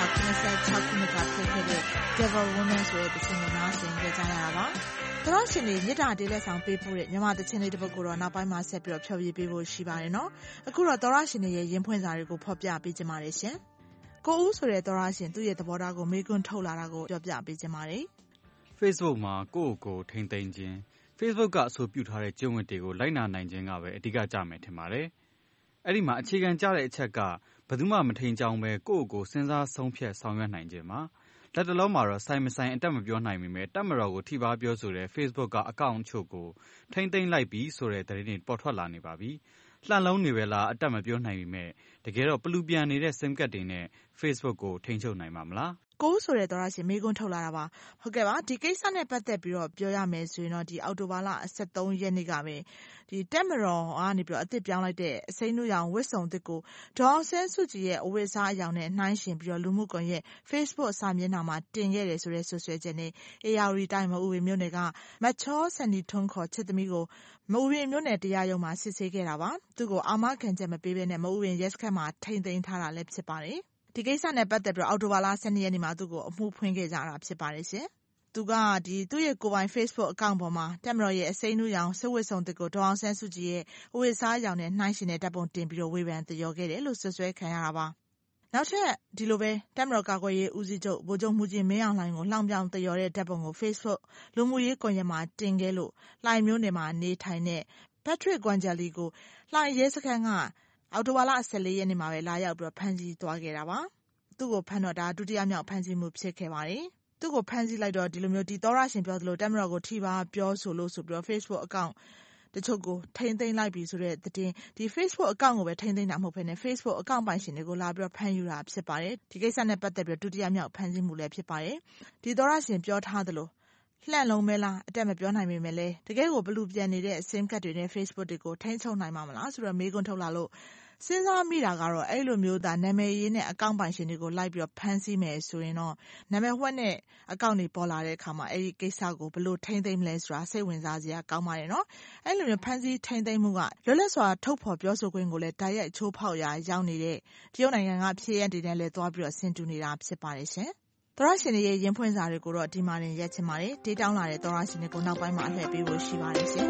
1996 ခုနှစ်ကထွက်ခဲ့တဲ့ Devil Woman ဆိုတဲ့သချင်းကိုနားဆင်ကြရတာပါ။သောရရှင်တွေမြစ်တာတေးလက်ဆောင်ပေးဖို့တဲ့မြန်မာသချင်းလေးတစ်ပုဒ်ကိုတော့နောက်ပိုင်းမှာဆက်ပြီးတော့ဖျော်ဖြေပေးဖို့ရှိပါတယ်နော်။အခုတော့သောရရှင်တွေရဲ့ရင်ဖွင့်စာတွေကိုဖော်ပြပေးကြပါရရှင်။ကိုဦးဆိုတဲ့သောရရှင်သူ့ရဲ့သဘောထားကိုမေးခွန်းထုတ်လာတာကိုပြောပြပေးကြပါမယ်။ Facebook မှာကိုယ့်ကိုထိမ့်သိမ်းခြင်း Facebook ကအဆိုပြုထားတဲ့ကျင့်ဝတ်တွေကိုလိုက်နာနိုင်ခြင်းကပဲအဓိကကြမယ်ထင်ပါတယ်။အဲ့ဒီမှာအခြေခံကြတဲ့အချက်ကဘယ်သူမှမထိန်ကြောင်းပဲကိုယ့်ကိုစဉ်းစားဆုံးဖြတ်ဆောင်ရွက်နိုင်ခြင်းပါ။လက်တလုံးမှာတော့ဆိုင်မဆိုင်အတက်မပြောနိုင်ပေမဲ့တက်မတော်ကိုထိပါပြောဆိုတဲ့ Facebook ကအကောင့်အချို့ကိုထိမ့်သိမ်းလိုက်ပြီးဆိုတဲ့သတင်းတွေပေါ်ထွက်လာနေပါပြီ။လှန်လုံးနေပဲလားအတက်မပြောနိုင်ပေမဲ့တကယ်တော့ပလူပြန်နေတဲ့ SIM ကတ်တွေနဲ့ Facebook ကိုထိန်းချုပ်နိုင်မှာမလား။ကိုဦးဆိုတဲ့သောရရှင်မေးခွန်းထုတ်လာတာပါဟုတ်ကဲ့ပါဒီကိစ္စနဲ့ပတ်သက်ပြီးတော့ပြောရမယ်ဆိုရင်တော့ဒီအောက်တိုဘာလ23ရက်နေ့ကပဲဒီတက်မတော်ကနေပြီးတော့အသစ်ပြောင်းလိုက်တဲ့အစိမ်းနုရောင်ဝစ်စုံတစ်ကိုဒေါအောင်ဆန်းစုကြည်ရဲ့အဝတ်အစားအယောင်နဲ့နှိုင်းယှဉ်ပြီးတော့လူမှုကွန်ရက် Facebook စာမျက်နှာမှာတင်ခဲ့တယ်ဆိုတဲ့ဆွဆွဲချက်နဲ့ AR တိုင်းမအူဝေမြို့နယ်ကမချောစန်ဒီထွန်းခေါ်ချစ်သမီးကိုမအူဝေမြို့နယ်တရားရုံးမှာစစ်ဆေးခဲ့တာပါသူကိုအာမခံချက်မပေးဘဲနဲ့မအူဝေရဲစခန်းမှာထိန်းသိမ်းထားတာလည်းဖြစ်ပါတယ်ဒီကိစ္စနဲ့ပတ်သက်ပြီးအောက်တိုဘာလ12ရက်နေ့မှာသူ့ကိုအမှုဖွင့်ခဲ့ကြတာဖြစ်ပါတယ်ရှင်။သူကသူ့ရဲ့ကိုယ်ပိုင် Facebook အကောင့်ပေါ်မှာတက်မတော်ရဲ့အစိမ်းနူးရောင်စစ်ဝတ်စုံတစ်ကိုဒေါအောင်ဆန်းစုကြည်ရဲ့အဝတ်အစားရောင်နဲ့နှိုင်းယှဉ်တဲ့တပ်ပုံတင်ပြီးတော့ဝေဖန်သရော်ခဲ့တယ်လို့ဆွဆွဲခံရတာပါ။နောက်ထပ်ဒီလိုပဲတက်မတော်ကာကွယ်ရေးဦးစီးချုပ်ဗိုလ်ချုပ်မှုကြီးမင်းအောင်လှိုင်ကိုလှောင်ပြောင်သရော်တဲ့တပ်ပုံကို Facebook လူမှုရေးကွန်ရက်မှာတင်ခဲ့လို့လှိုင်မျိုးနယ်မှာနေထိုင်တဲ့ Patrick Gwanjali ကိုလှိုင်ရဲစခန်းကအောက်တိုဘာလ14ရက်နေ့မှာပဲလာရောက်ပြီးဖမ်းဆီးသွားခဲ့တာပါ။သူ့ကိုဖမ်းတော့ဒါဒုတိယမြောက်ဖမ်းဆီးမှုဖြစ်ခဲ့ပါတယ်။သူ့ကိုဖမ်းဆီးလိုက်တော့ဒီလိုမျိုးဒီသောရရှင်ပြောသလိုတက်မတော်ကိုထိပါပြောဆိုလို့ဆိုပြီးတော့ Facebook အကောင့်တချို့ကိုထိန်းသိမ်းလိုက်ပြီဆိုတဲ့သတင်းဒီ Facebook အကောင့်ကိုပဲထိန်းသိမ်းတာမဟုတ်ဘဲနဲ့ Facebook အကောင့်ပိုင်ရှင်တွေကိုလာပြီးတော့ဖမ်းယူတာဖြစ်ပါတယ်။ဒီကိစ္စနဲ့ပတ်သက်ပြီးဒုတိယမြောက်ဖမ်းဆီးမှုလည်းဖြစ်ပါတယ်။ဒီသောရရှင်ပြောထားသလိုလှန့်လုံးမဲလားအတက်မပြောနိုင်ပေမဲ့လည်းတကယ်ကိုဘလူပြန်နေတဲ့ SIM ကတ်တွေနဲ့ Facebook တွေကိုထိန်းချုပ်နိုင်မှာမလားဆိုတော့မေးခွန်းထုတ်လာလို့စဉ်းစားမိတာကတော့အဲ့လိုမျိုးသားနာမည်ရင်းနဲ့အကောင့်ပိုင်ရှင်တွေကိုလိုက်ပြီးတော့ဖမ်းဆီးမယ်ဆိုရင်တော့နာမည်ဝှက်နဲ့အကောင့်တွေပေါ်လာတဲ့အခါမှာအဲ့ဒီကိစ္စကိုဘယ်လိုထိန်းသိမ်းမလဲဆိုတာစိတ်ဝင်စားစရာကောင်းပါတယ်နော်အဲ့လိုမျိုးဖမ်းဆီးထိန်းသိမ်းမှုကလွတ်လပ်စွာထုတ်ဖော်ပြောဆိုခွင့်ကိုလည်းတိုက်ရိုက်ချိုးဖောက်ရာရောက်နေတဲ့တရုတ်နိုင်ငံကဖြစ်ရပ်တွေနဲ့လည်းသွားပြီးတော့ဆင်တူနေတာဖြစ်ပါတယ်ရှင်သောရရှင်တွေရဲ့ရင်ဖွင့်စာတွေကိုတော့ဒီမှာရင်ရက်ချင်ပါတယ်ဒေးတောင်းလာတဲ့သောရရှင်တွေကိုနောက်ပိုင်းမှာအလှည့်ပေးဖို့ရှိပါတယ်ရှင်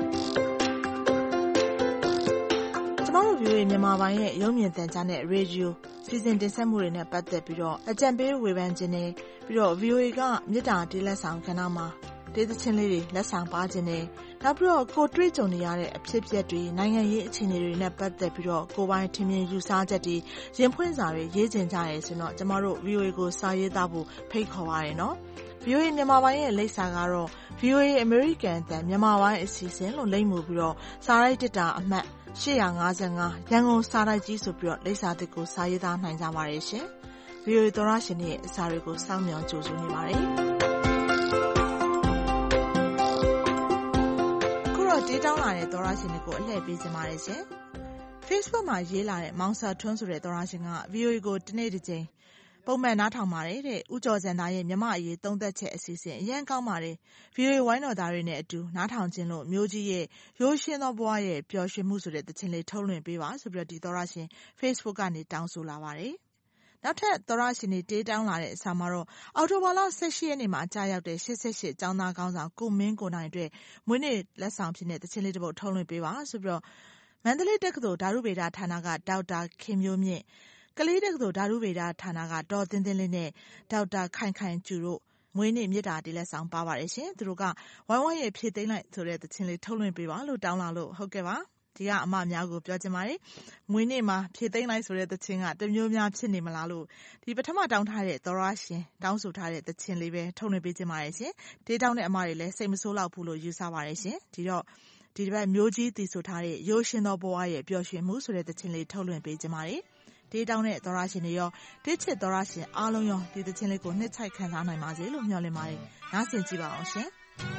ကျမတို့ VOA မြန်မာပိုင်းရဲ့ရုပ်မြင်သံကြားနဲ့ရေဒီယိုစီစဉ်တင်ဆက်မှုတွေနဲ့ပတ်သက်ပြီးတော့အကြံပေးဝေဖန်ခြင်းနဲ့ပြီးတော့ VOA ကမြစ်တာတေးလက်ဆောင်ကဏ္ဍမှာဒေသချင်းလေးတွေလက်ဆောင်ပါခြင်းနဲ့နောက်ပြီးတော့ကိုတွေ့ကြုံနေရတဲ့အဖြစ်အပျက်တွေနိုင်ငံရေးအခြေအနေတွေနဲ့ပတ်သက်ပြီးတော့ကိုပိုင်ထင်မြင်ယူဆချက်တွေရင်ဖွင့်စာတွေရေးကျင်ကြရဲဆိုတော့ကျမတို့ VOA ကိုစာရေးသားဖို့ဖိတ်ခေါ်ပါရနော် VOA မြန်မာပိုင်းရဲ့လိပ်စာကတော့ VOA American အသံမြန်မာပိုင်းအစီအစဉ်လို့လိပ်မှုပြီးတော့စာရိုက်တစ်တာအမှတ်855ရန်ကုန်စာရိုက်ကြီးဆိုပြီးတော့လိပ်စာတစ်ကိုစာရေးသားနိုင်ကြပါရဲ့ရှင် VOA သောရရှင်ရဲ့အစာတွေကိုစောင့်မျှော်ကြိုဆိုနေပါတယ်ဒေးတောင်းလာတဲ့သောရရှင်တွေကိုအလှည့်ပေးကြပါရစေ။ Facebook မှာရေးလာတဲ့မောင်စာထွန်းဆိုတဲ့သောရရှင်က VOA ကိုတနေ့တစ်ကြိမ်ပုံမှန်နားထောင်ပါတယ်တဲ့။ဦးကျော်စံသားရဲ့မြမအရေးသုံးသက်ချက်အစီအစဉ်အရန်ကောင်းပါတယ်။ VOA ဝိုင်းတော်သားတွေနဲ့အတူနားထောင်ခြင်းလို့မျိုးကြီးရဲ့ရိုးရှင်းသောဘဝရဲ့ပျော်ရွှင်မှုဆိုတဲ့သချင်းလေးထုတ်လွှင့်ပေးပါဆိုပြီးတော့ဒီသောရရှင် Facebook ကနေတောင်းဆိုလာပါတယ်။နောက်ထပ်သောရရှင်တွေတေးတောင်းလာတဲ့အစာမှာတော့အော်တိုဘာလ18ရက်နေ့မှာကြာရောက်တဲ့88ကျောင်းသားခေါင်းဆောင်ကိုမင်းကိုနိုင်အတွက်မွေးနေ့လက်ဆောင်ဖြစ်တဲ့တခြင်းလေးတစ်ပုဒ်ထုတ်လွှင့်ပေးပါဆိုပြီးတော့မန္တလေးတက္ကသိုလ်ဓာတုဗေဒဌာနကဒေါက်တာခင်မျိုးမြင့်ကလေးတက္ကသိုလ်ဓာတုဗေဒဌာနကဒေါ်သင်းသင်းလေးနဲ့ဒေါက်တာခိုင်ခိုင်ကျူတို့မွေးနေ့မြစ်တာတေးလက်ဆောင်ပါပါတယ်ရှင်သူတို့ကဝိုင်းဝိုင်းရဲ့ဖြည့်သိမ်းလိုက်ဆိုတဲ့တခြင်းလေးထုတ်လွှင့်ပေးပါလို့တောင်းလာလို့ဟုတ်ကဲ့ပါဒီကအမများကိုပြောချင်ပါတယ်မွေးနေ့မှာဖြည့်သိမ်းလိုက်ဆိုတဲ့သချင်းကတမျိုးများဖြစ်နေမလားလို့ဒီပထမတောင်းထားတဲ့သောရရှင်တောင်းဆိုထားတဲ့သချင်းလေးပဲထုတ်လွှင့်ပေးချင်ပါတယ်ရှင်ဒေးတောင်းတဲ့အမတွေလည်းစိတ်မဆိုးလောက်ဘူးလို့ယူဆပါတယ်ရှင်ဒီတော့ဒီတစ်ပတ်မျိုးကြီးတည်ဆိုထားတဲ့ရိုးရှင်းသောဘဝရဲ့ပျော်ရွှင်မှုဆိုတဲ့သချင်းလေးထုတ်လွှင့်ပေးချင်ပါတယ်ဒေးတောင်းတဲ့သောရရှင်တွေရောဒေးချစ်သောရရှင်အားလုံးရောဒီသချင်းလေးကိုနှစ်ချိုက်ခံစားနိုင်ပါစေလို့မျှော်လင့်ပါတယ်နားဆင်ကြည့်ပါအောင်ရှင်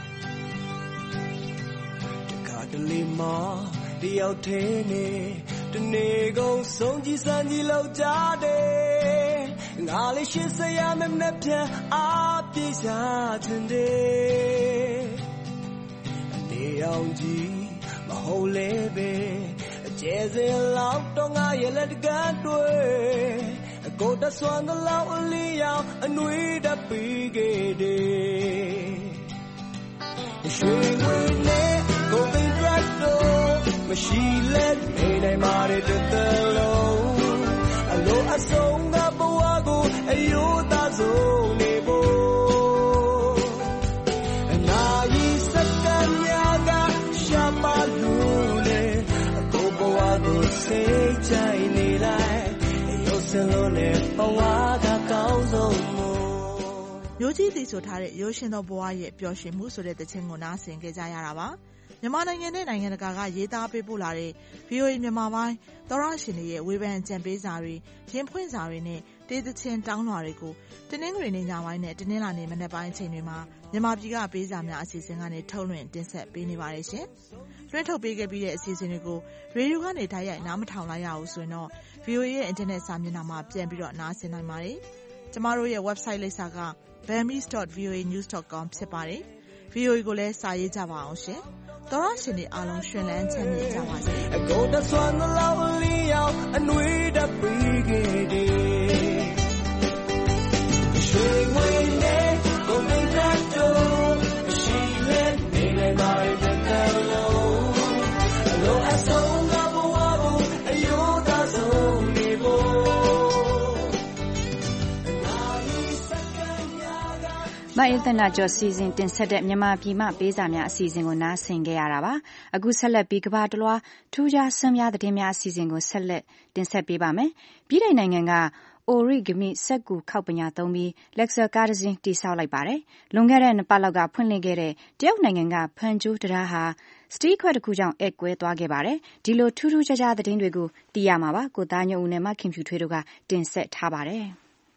တလေမောတယောက်ထဲနဲ့တနေကုန်ဆုံးကြည့်စမ်းကြည့်လောက်ကြတယ်ငါလေးရှင်းစရာမနဲ့ပြန်အားပြေစားခြင်းတယ်အနေအောင်ကြီးမဟုတ်လေပဲအကျဲစင်လောက်တော့ငါရဲ့လက်တကတွေ့ကိုတဆွမ်းသလောက်အလီရောင်အနှွေးတပေးခဲ့တယ်ရွှေငွေနဲ့ကိုပင်ဒရက်တော့မရှိလဲနေနိုင်ပါတဲ့တလုံးအလိုအဆုံးကဘဝကိုအယိုးသားဆုံးနေဖို့အနာကြီးစက္ကန့်များကရှာပါလို့လေကိုဘဝကိုစိတ်ကြိုင်နေလိုက်ရုပ်စလုံးနဲ့ဘဝကကောင်းဆုံးမျိုးကြီးတည်ဆိုထားတဲ့ရိုးရှင်သောဘဝရဲ့ပျော်ရွှင်မှုဆိုတဲ့သချင်းကိုနားဆင်ကြကြရတာပါမြန်မာနိုင်ငံနဲ့နိုင်ငံတကာကရေးသားပေးပို့လာတဲ့ VOA မြန်မာပိုင်းသောရရှင်တွေရဲ့ဝေဖန်အကြံပေးစာတွေရင်ဖွင့်စာတွေနဲ့တေးသချင်းတောင်းလွှာတွေကိုတင်းနှင်းတွေနဲ့ညပိုင်းနဲ့တင်းနှင်းလာနေမနေ့ပိုင်းအချိန်တွေမှာမြန်မာပြည်ကပေးစာများအစီအစဉ်ကနေထုတ်လွှင့်တင်ဆက်ပေးနေပါတယ်ရှင်။လွှင့်ထုတ်ပေးခဲ့ပြီးတဲ့အစီအစဉ်တွေကိုရေဒီယိုကနေတိုက်ရိုက်နားမထောင်လိုက်ရဘူးဆိုရင်တော့ VOA ရဲ့အင်တာနက်စာမျက်နှာမှာပြန်ပြီးတော့နားဆင်နိုင်ပါတယ်။ကျမတို့ရဲ့ website လိပ်စာက burmese.voanews.com ဖြစ်ပါတယ်။ VOA ကိုလည်းစာရေးကြပါအောင်ရှင်။သောရရှင်တွေအားလုံးရှင်လန်းချမ်းမြေ့ကြပါစေ။ကိုတဆွမ်းသလောက်အလီရောင်အနှွေးတပေးခဲ့တယ်ရွှေငွေနဲ့ကိုပင်ဒရက်တော့မရှိလဲနေနိုင်ပါတဲ့တလုံးအလိုအဆုံးကဘဝကိုအယိုးသားဆုံးနေဖို့မအေးသနာကျော်စီစဉ်တင်ဆက်တဲ့မြန်မာပြည်မှပေးစာများအစီအစဉ်ကိုနားဆင်ခဲ့ရတာပါအခုဆက်လက်ပြီးကဘာတလွားထူးခြားဆန်းများသတင်းများအစီအစဉ်ကိုဆက်လက်တင်ဆက်ပေးပါမယ်ပြည်ထိုင်နိုင်ငံကOrigami စက်ကူခောက်ပညာသုံးပြီး Lexus ကားတစ်စင်းတိစောက်လိုက်ပါတယ်လွန်ခဲ့တဲ့2ပတ်လောက်ကဖွင့်လှစ်ခဲ့တဲ့တရုတ်နိုင်ငံကဖန်ကျိုးတရားဟာစတီးခွက်တစ်ခုကြောင့်ကွဲသွားခဲ့ပါတယ်ဒီလိုထူးထူးခြားခြားသတင်းတွေကိုသိရမှာပါကိုသားညုံဦးနဲ့မခင်ဖြူထွေးတို့ကတင်ဆက်ထားပါတယ်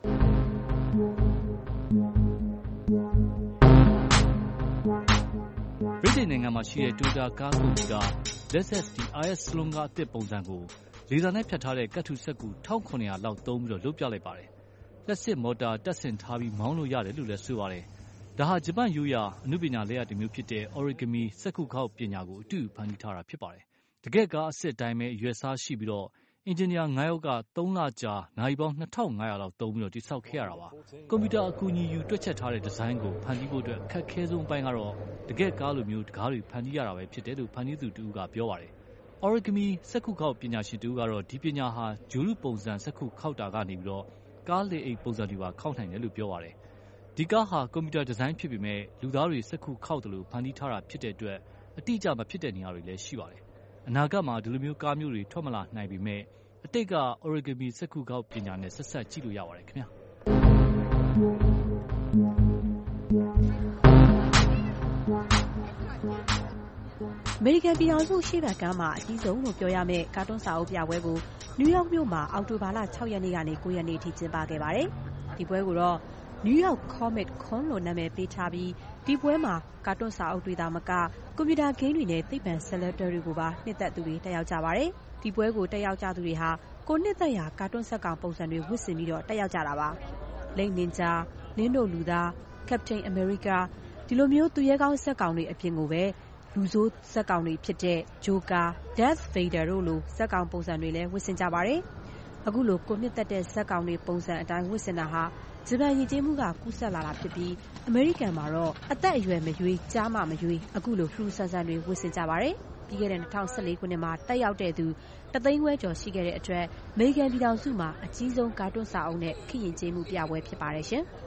ဗြိတိန်နိုင်ငံမှာရှိတဲ့ Toyota ကားကုမ္ပဏီက Lexus IS စလွန်ကားအသစ်ပုံစံကိုလေဆာနဲ့ဖြတ်ထားတဲ့ကတ်ထူစက်ကူ1900လောက်သုံးပြီးလုပ်ပြလိုက်ပါတယ်။လက်စစ်မော်တာတပ်ဆင်ထားပြီးမောင်းလို့ရတယ်လို့လည်းဆိုပါတယ်။ဒါဟာဂျပန်ရိုးရာအနုပညာလက်ရာတစ်မျိုးဖြစ်တဲ့ Origami စက်ကူခောက်ပညာကိုအတူဖန်တီးထားတာဖြစ်ပါတယ်။တကယ့်ကားအစစ်တိုင်းပဲအရွယ်စားရှိပြီးတော့အင်ဂျင်နီယာ9ယောက်က3လကြာနိုင်ပေါင်း2500လောက်သုံးပြီးတိစောက်ခဲ့ရတာပါ။ကွန်ပျူတာအကူအညီယူတွက်ချက်ထားတဲ့ဒီဇိုင်းကိုဖန်တီးဖို့အတွက်အခက်ခဲဆုံးပိုင်းကတော့တကယ့်ကားလိုမျိုးတကားတွေဖန်တီးရတာပဲဖြစ်တယ်လို့ဖန်တီးသူတူကပြောပါတယ်။ Origami စက်ခုခောက်ပညာရှင်တူကတော့ဒီပညာဟာဂျိုရုပုံစံစက်ခုခောက်တာကနေပြီးတော့ကားလေအိတ်ပုံစံတွေပါခောက်နိုင်တယ်လို့ပြောပါတယ်။ဒီကားဟာကွန်ပျူတာဒီဇိုင်းဖြစ်ပေမဲ့လူသားတွေစက်ခုခောက်တယ်လို့ဖန်တီးထားတာဖြစ်တဲ့အတွက်အတိအကျမဖြစ်တဲ့နေရာတွေလည်းရှိပါတယ်။အနာဂတ်မှာဒီလိုမျိုးကားမျိုးတွေထွက်မလာနိုင်ပေမဲ့အတိတ်က Origami စက်ခုခောက်ပညာနဲ့ဆက်ဆက်ကြည့်လို့ရပါတယ်ခင်ဗျာ။အမေရိကန်ပြည်ထောင်စုရှေ့ဘက်ကမ်းမှာအကြီးဆုံးလို့ပြောရမယ့်ကာတွန်းစာအုပ်ပြပွဲကိုနယူးယောက်မြို့မှာအောက်တိုဘာလ6ရက်နေ့ကနေ9ရက်နေ့အထိကျင်းပခဲ့ပါတယ်။ဒီပွဲကိုတော့ New York Comic Con လို့နာမည်ပေးထားပြီးဒီပွဲမှာကာတွန်းစာအုပ်တွေသာမကကွန်ပျူတာဂိမ်းတွေနဲ့သိပ္ပံဆက်လက်တွေကိုပါနှစ်သက်သူတွေတက်ရောက်ကြပါတယ်။ဒီပွဲကိုတက်ရောက်ကြသူတွေဟာကိုနှစ်သက်ရာကာတွန်းဆက်ကောင်ပုံစံတွေဝတ်ဆင်ပြီးတော့တက်ရောက်ကြတာပါ။လိမ့်နင်ဂျာ၊နင်းတို့လူသား၊ Captain America ဒီလိုမျိုးသူရဲကောင်းဆက်ကောင်တွေအပြင်ကိုပဲလူဆိုးဇက်ကောင်တွေဖြစ်တဲ့ Joker, Darth Vader တို့လိုဇက်ကောင်ပုံစံတွေလည်းဝတ်ဆင်ကြပါတယ်။အခုလိုကိုနှစ်သက်တဲ့ဇက်ကောင်တွေပုံစံအတိုင်းဝတ်ဆင်တာဟာဂျပန်ယဉ်ကျေးမှုကကူးစက်လာတာဖြစ်ပြီးအမေရိကန်မှာတော့အသက်အရွယ်မရွေးကြားမှမရွေးအခုလိုထူးဆန်းဆန်းတွေဝတ်ဆင်ကြပါတယ်။ပြီးခဲ့တဲ့2014ခုနှစ်မှာတက်ရောက်တဲ့သူ3သိန်းခွဲကျော်ရှိခဲ့တဲ့အတွက်အမေရိကန်ပြည်ထောင်စုမှာအကြီးဆုံးကာတွန်းစာအုပ်နဲ့ခေတ်ယဉ်ကျေးမှုပြပွဲဖြစ်ပါတယ်ရှင်။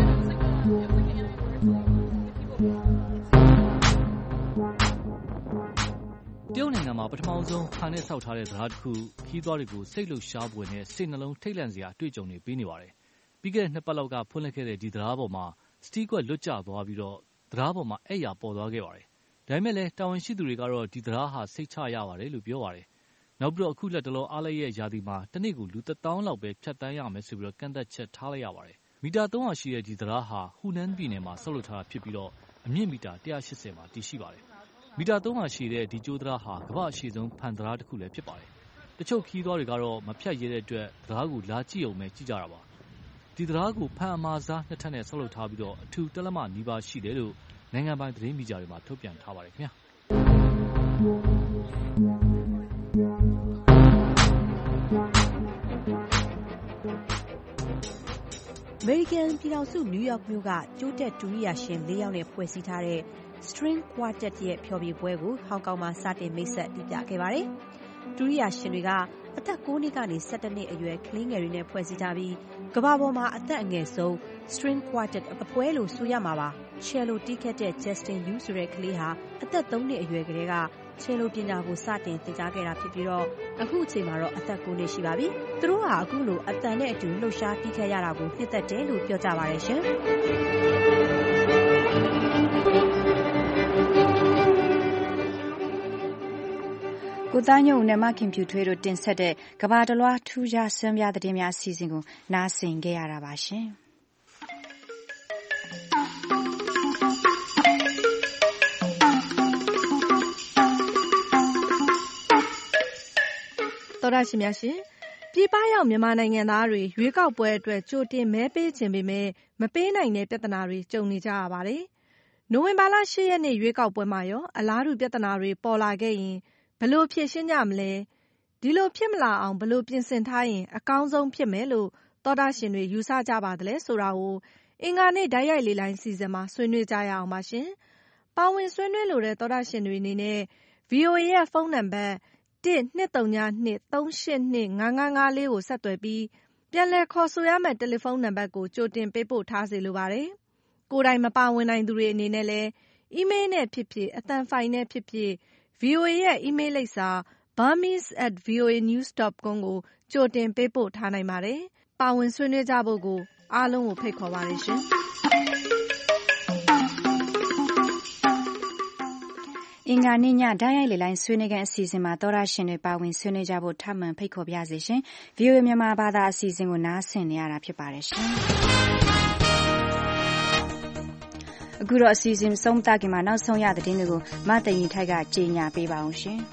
တရုတ်နိုင်ငံမှာပထမဆုံးဖန်နဲ့ဆောက်ထားတဲ့သရားတစ်ခုခီးသွားတွေကိုစိတ်လှုပ်ရှားပွေနဲ့စိတ်နှလုံးထိတ်လန့်စရာအတွေ့အကြုံတွေပေးနေပါတယ်။ပြီးခဲ့တဲ့2ပတ်လောက်ကဖွင့်လှစ်ခဲ့တဲ့ဒီသရားပေါ်မှာစတီးကွက်လွတ်ကျသွားပြီးတော့သရားပေါ်မှာအဲ့ရပေါ်သွားခဲ့ပါတယ်။ဒါပေမဲ့လည်းတာဝန်ရှိသူတွေကတော့ဒီသရားဟာစိတ်ချရပါတယ်လို့ပြောပါတယ်။နောက်ပြီးတော့အခုလက်တလောအားလရဲ့ယာတီမှာတနေ့ကိုလူ1000လောက်ပဲဖြတ်တန်းရမယ်ဆိုပြီးတော့ကန့်သက်ချက်ထားလိုက်ရပါတယ်။မီတာ300ရှိတဲ့ဒီသရားဟာဟူနန်ပြည်နယ်မှာဆောက်လုပ်ထားတာဖြစ်ပြီးတော့အမြင့်မီတာ180မှာတည်ရှိပါတယ်။မီတာ300ရှိတဲ့ဒီကျိုးသရားဟာကမ္ဘာ့အရှည်ဆုံးဖန်သရားတစ်ခုလည်းဖြစ်ပါတယ်။တချို့ခီးသွားတွေကတော့မဖြတ်ရဲတဲ့အတွက်သရားကိုလာကြည့်အောင်ပဲကြည့်ကြတာပါ။ဒီသရားကိုဖန်အမာစားနှစ်ထပ်နဲ့ဆောက်လုပ်ထားပြီးတော့အထူးတက်လက်မနီးပါးရှိတယ်လို့နိုင်ငံပိုင်သတင်းမီဒီယာတွေမှာထုတ်ပြန်ထားပါတယ်ခင်ဗျာ။မေရိကန်ပြည်ထောင်စုနယူးယောက်မြို့ကကျိုးတက်ဒုတိယရှင်၄ယောက်နဲ့ဖွဲ့စည်းထားတဲ့ String Quartet ရဲ့ဖျော်ဖြေပွဲကိုဟောင်ကောင်မှာစတင်မိတ်ဆက်ပြခဲ့ပါတယ်။ဒုတိယရှင်တွေကအသက်9နှစ်ကနေ17နှစ်အရွယ်ကလေးငယ်တွေနဲ့ဖွဲ့စည်းထားပြီးကမ္ဘာပေါ်မှာအသက်အငယ်ဆုံး String Quartet အဖွဲ့လို့ဆိုရမှာပါ။ Cello တီးခတ်တဲ့ Justin Yu ဆိုတဲ့ကလေးဟာအသက်3နှစ်အရွယ်ကလေးကCello ပညာကိုစတင်သင်ကြားခဲ့တာဖြစ်ပြီးတော့အခုအချိန်မှာတော့အသက်9နှစ်ရှိပါပြီ။သူတို့ဟာအခုလိုအတန်နဲ့အတူလှုပ်ရှားတီးခတ်ရတာကိုနှစ်သက်တယ်လို့ပြောကြပါတယ်ရှင်။ကိုသားညုံနဲ့မခင်ဖြူထွေးတို့တင်ဆက်တဲ့ကဘာတလွားထူးခြားစံပြသတင်းများအစီအစဉ်ကိုနားဆင်ခဲ့ရတာပါရှင်။တော်ရရှိများရှင်ပြည်ပရောက်မြန်မာနိုင်ငံသားတွေရွေးကောက်ပွဲအတွက်ကြိုတင်မဲပေးခြင်းပေမဲ့မပေးနိုင်တဲ့ပြဿနာတွေကြုံနေကြရပါတယ်။နိုဝင်ဘာလ10ရက်နေ့ရွေးကောက်ပွဲမှာရောအလားတူပြဿနာတွေပေါ်လာခဲ့ရင်ဘယ်လိုဖြေရှင်းကြမလဲဒီလိုဖြစ်မလာအောင်ဘယ်လိုပြင်ဆင်ထားရင်အကောင်းဆုံးဖြစ်မယ်လို့တော်တာရှင်တွေယူဆကြပါသလဲဆိုတာကိုအင်္ဂါနေ့ဓာတ်ရိုက်လေလိုင်းစီစဉ်မှာဆွေးနွေးကြရအောင်ပါရှင်။ပါဝင်ဆွေးနွေးလိုတဲ့တော်တာရှင်တွေအနေနဲ့ VOA ရဲ့ဖုန်းနံပါတ်1-232-382-5554ကိုဆက်သွယ်ပြီးပြန်လည်ခေါ်ဆိုရမယ့်တယ်လီဖုန်းနံပါတ်ကိုကြိုတင်ပေးပို့ထားစေလိုပါတယ်။ကိုယ်တိုင်မပါဝင်နိုင်သူတွေအနေနဲ့လည်းအီးမေးလ်နဲ့ဖြစ်ဖြစ်အသံဖိုင်နဲ့ဖြစ်ဖြစ် VOA ရဲ့အီးမေးလ်လိပ်စာ burmese@voanews.com ကိုကြိုတင်ပေးပို့ထားနိုင်ပါတယ်။ပါဝင်ဆွေးနွေးကြဖို့ကိုအားလုံးကိုဖိတ်ခေါ်ပါတယ်ရှင်။အင်္ဂါနေ့ညဓာတ်ရိုက်လေလိုင်းဆွေးနွေးခန်းအစီအစဉ်မှာသောရရှင်တွေပါဝင်ဆွေးနွေးကြဖို့ထပ်မံဖိတ်ခေါ်ပါရစေရှင်။ VOA မြန်မာဘာသာအစီအစဉ်ကိုနားဆင်နေရတာဖြစ်ပါတယ်ရှင်။အခုတော့အစီအစဉ်ဆုံးသတ်ခင်မှာနောက်ဆုံးရသတင်းတွေကိုမသိင်ထိုက်ကကြေညာပေးပါအောင်ရှင်။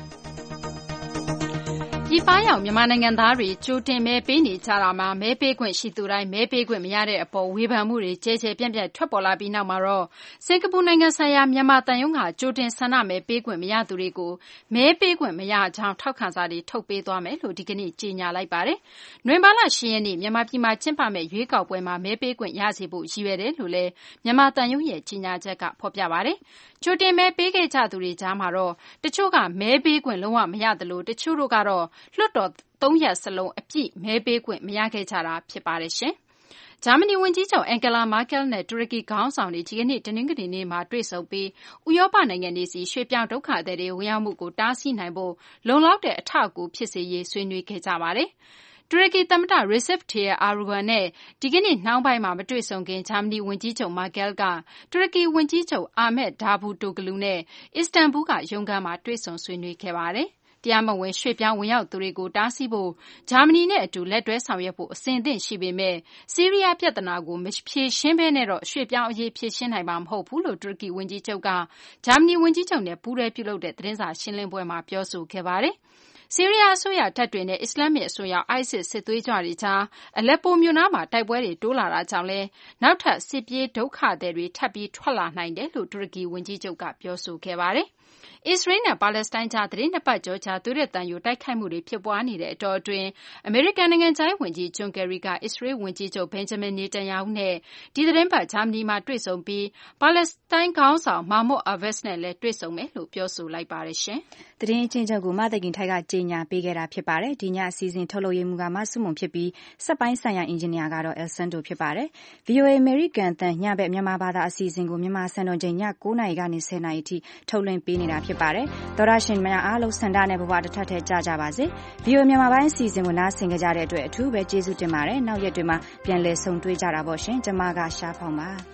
ပြည်ပရောက်မြန်မာနိုင်ငံသားတွေကြိုတင်မဲပေးနေကြတာမှာမဲပေးခွင့်ရှိသူတိုင်းမဲပေးခွင့်မရတဲ့အပေါ်ဝေဖန်မှုတွေကျယ်ကျယ်ပြန့်ပြန့်ထွက်ပေါ်လာပြီးနောက်မှာတော့စင်ကာပူနိုင်ငံဆိုင်ရာမြန်မာသံရုံးကကြိုတင်ဆန္ဒမဲပေးခွင့်မရသူတွေကိုမဲပေးခွင့်မရကြောင်းထောက်ခံစာတွေထုတ်ပေးသွားမယ်လို့ဒီကနေ့ကြေညာလိုက်ပါတယ်။နိုဝင်ဘာလ10ရက်နေ့မြန်မာပြည်မှာကျင်းပမယ့်ရွေးကောက်ပွဲမှာမဲပေးခွင့်ရစေဖို့ရည်ရွယ်တယ်လို့လည်းမြန်မာသံရုံးရဲ့ကြေညာချက်ကဖော်ပြပါတယ်။ကြိုတင်မဲပေးခဲ့ကြသူတွေကြားမှာတော့တချို့ကမဲပေးခွင့်လုံးဝမရသလိုတချို့တို့ကတော့လွှတ်တော်3ရက်စလုံးအပြည့်မဲပေးခွင့်မရခဲ့ကြတာဖြစ်ပါတယ်ရှင်။ဂျာမနီဝန်ကြီးချုပ်အန်ဂလာမာကယ်နဲ့တူရကီခေါင်းဆောင်တွေဒီကနေ့တနင်္ဂနွေနေ့မှာတွေ့ဆုံပြီးဥရောပနိုင်ငံတွေစီရွှေ့ပြောင်းဒုက္ခသည်တွေဝင်ရောက်မှုကိုတားဆီးနိုင်ဖို့လုံလောက်တဲ့အထောက်အကူဖြစ်စေရေးဆွေးနွေးခဲ့ကြပါတယ်။တူရကီသမ္မတ Recep Tayyip Erdogan နဲ့ဒီကနေ့နှောင်းပိုင်းမှာမတွေ့ဆုံခင်ဂျာမနီဝန်ကြီးချုပ်မာကယ်ကတူရကီဝန်ကြီးချုပ်အာမက်ဒါဗူတိုဂလူနဲ့အစ္စတန်ဘူကရုံးခန်းမှာတွေ့ဆုံဆွေးနွေးခဲ့ပါတယ်။တရားမဝင်ရွှေ့ပြောင်းဝင်ရောက်သူတွေကိုတားဆီးဖို့ဂျာမနီနဲ့အတူလက်တွဲဆောင်ရွက်ဖို့အစဉ်အသင့်ရှိပေမဲ့ဆီးရီးယားပြဿနာကိုမဖြေရှင်းဘဲနဲ့တော့ရွှေ့ပြောင်းအရေးဖြေရှင်းနိုင်မှာမဟုတ်ဘူးလို့တူရကီဝန်ကြီးချုပ်ကဂျာမနီဝန်ကြီးချုပ်နဲ့ပူးတွဲပြုလုပ်တဲ့သတင်းစာရှင်းလင်းပွဲမှာပြောဆိုခဲ့ပါတယ်။ဆီးရီးယားအစိုးရတပ်တွေနဲ့အစ္စလာမစ်အစွန်းရောက် ISIS စစ်သွေးကြွတွေကြားအလက်ပိုမြို့နားမှာတိုက်ပွဲတွေတိုးလာတာကြောင့်လည်းနောက်ထပ်စစ်ပြေးဒုက္ခသည်တွေထပ်ပြီးထွက်လာနိုင်တယ်လို့တူရကီဝန်ကြီးချုပ်ကပြောဆိုခဲ့ပါတယ်။အစ္စရေးနဲ့ပါလက်စတိုင်းကြားသတင်း2ပတ်ကျော်ကြာသွေးထွက်သံယိုတိုက်ခိုက်မှုတွေဖြစ်ပွားနေတဲ့အတောအတွင်းအမေရိကန်နိုင်ငံခြားရေးဝန်ကြီးဂျွန်ကယ်ရီကအစ္စရေးဝန်ကြီးချုပ်ဘင်ဂျမင်နေတန်ယာဟုနဲ့ဒီသတင်းပတ်ဂျာမနီမှာတွေ့ဆုံပြီးပါလက်စတိုင်းခေါင်းဆောင်မာမွတ်အာဘတ်စ်နဲ့လည်းတွေ့ဆုံမယ်လို့ပြောဆိုလိုက်ပါတယ်ရှင်။သတင်းအချင်းချုပ်ကိုမသိင်ထိုက်ကကြေညာပေးခဲ့တာဖြစ်ပါတယ်။ဒီညအစီအစဉ်ထုတ်လုပ်ရေးမှူးကမဆုမွန်ဖြစ်ပြီးစက်ပိုင်းဆိုင်ရာအင်ဂျင်နီယာကတော့အယ်ဆန်တိုဖြစ်ပါတယ်။ VOA American တန်ညဘက်မြန်မာဘာသာအစီအစဉ်ကိုမြန်မာစံတော်ချိန်ည9:00နာရီကနေ10:00နာရီထိထုတ်လွှင့်ပေးနေတာဖြစ်ပါတယ်။သောရရှင်များအားလုံးစံတာနဲ့ဘဝတစ်ထပ်ထည့်ကြကြပါစေ။ VOA မြန်မာပိုင်းအစီအစဉ်ကိုနားဆင်ကြတဲ့အတွက်အထူးပဲကျေးဇူးတင်ပါတယ်။နောက်ရက်တွေမှာပြန်လည်ဆုံတွေ့ကြတာပေါ့ရှင်။ကျွန်မကရှားဖောင်းပါ။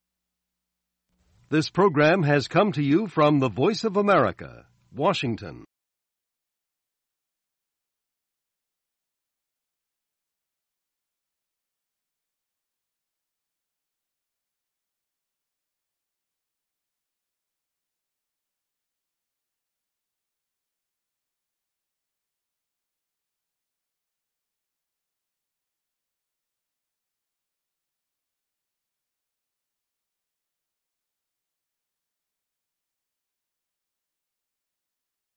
This program has come to you from the Voice of America, Washington.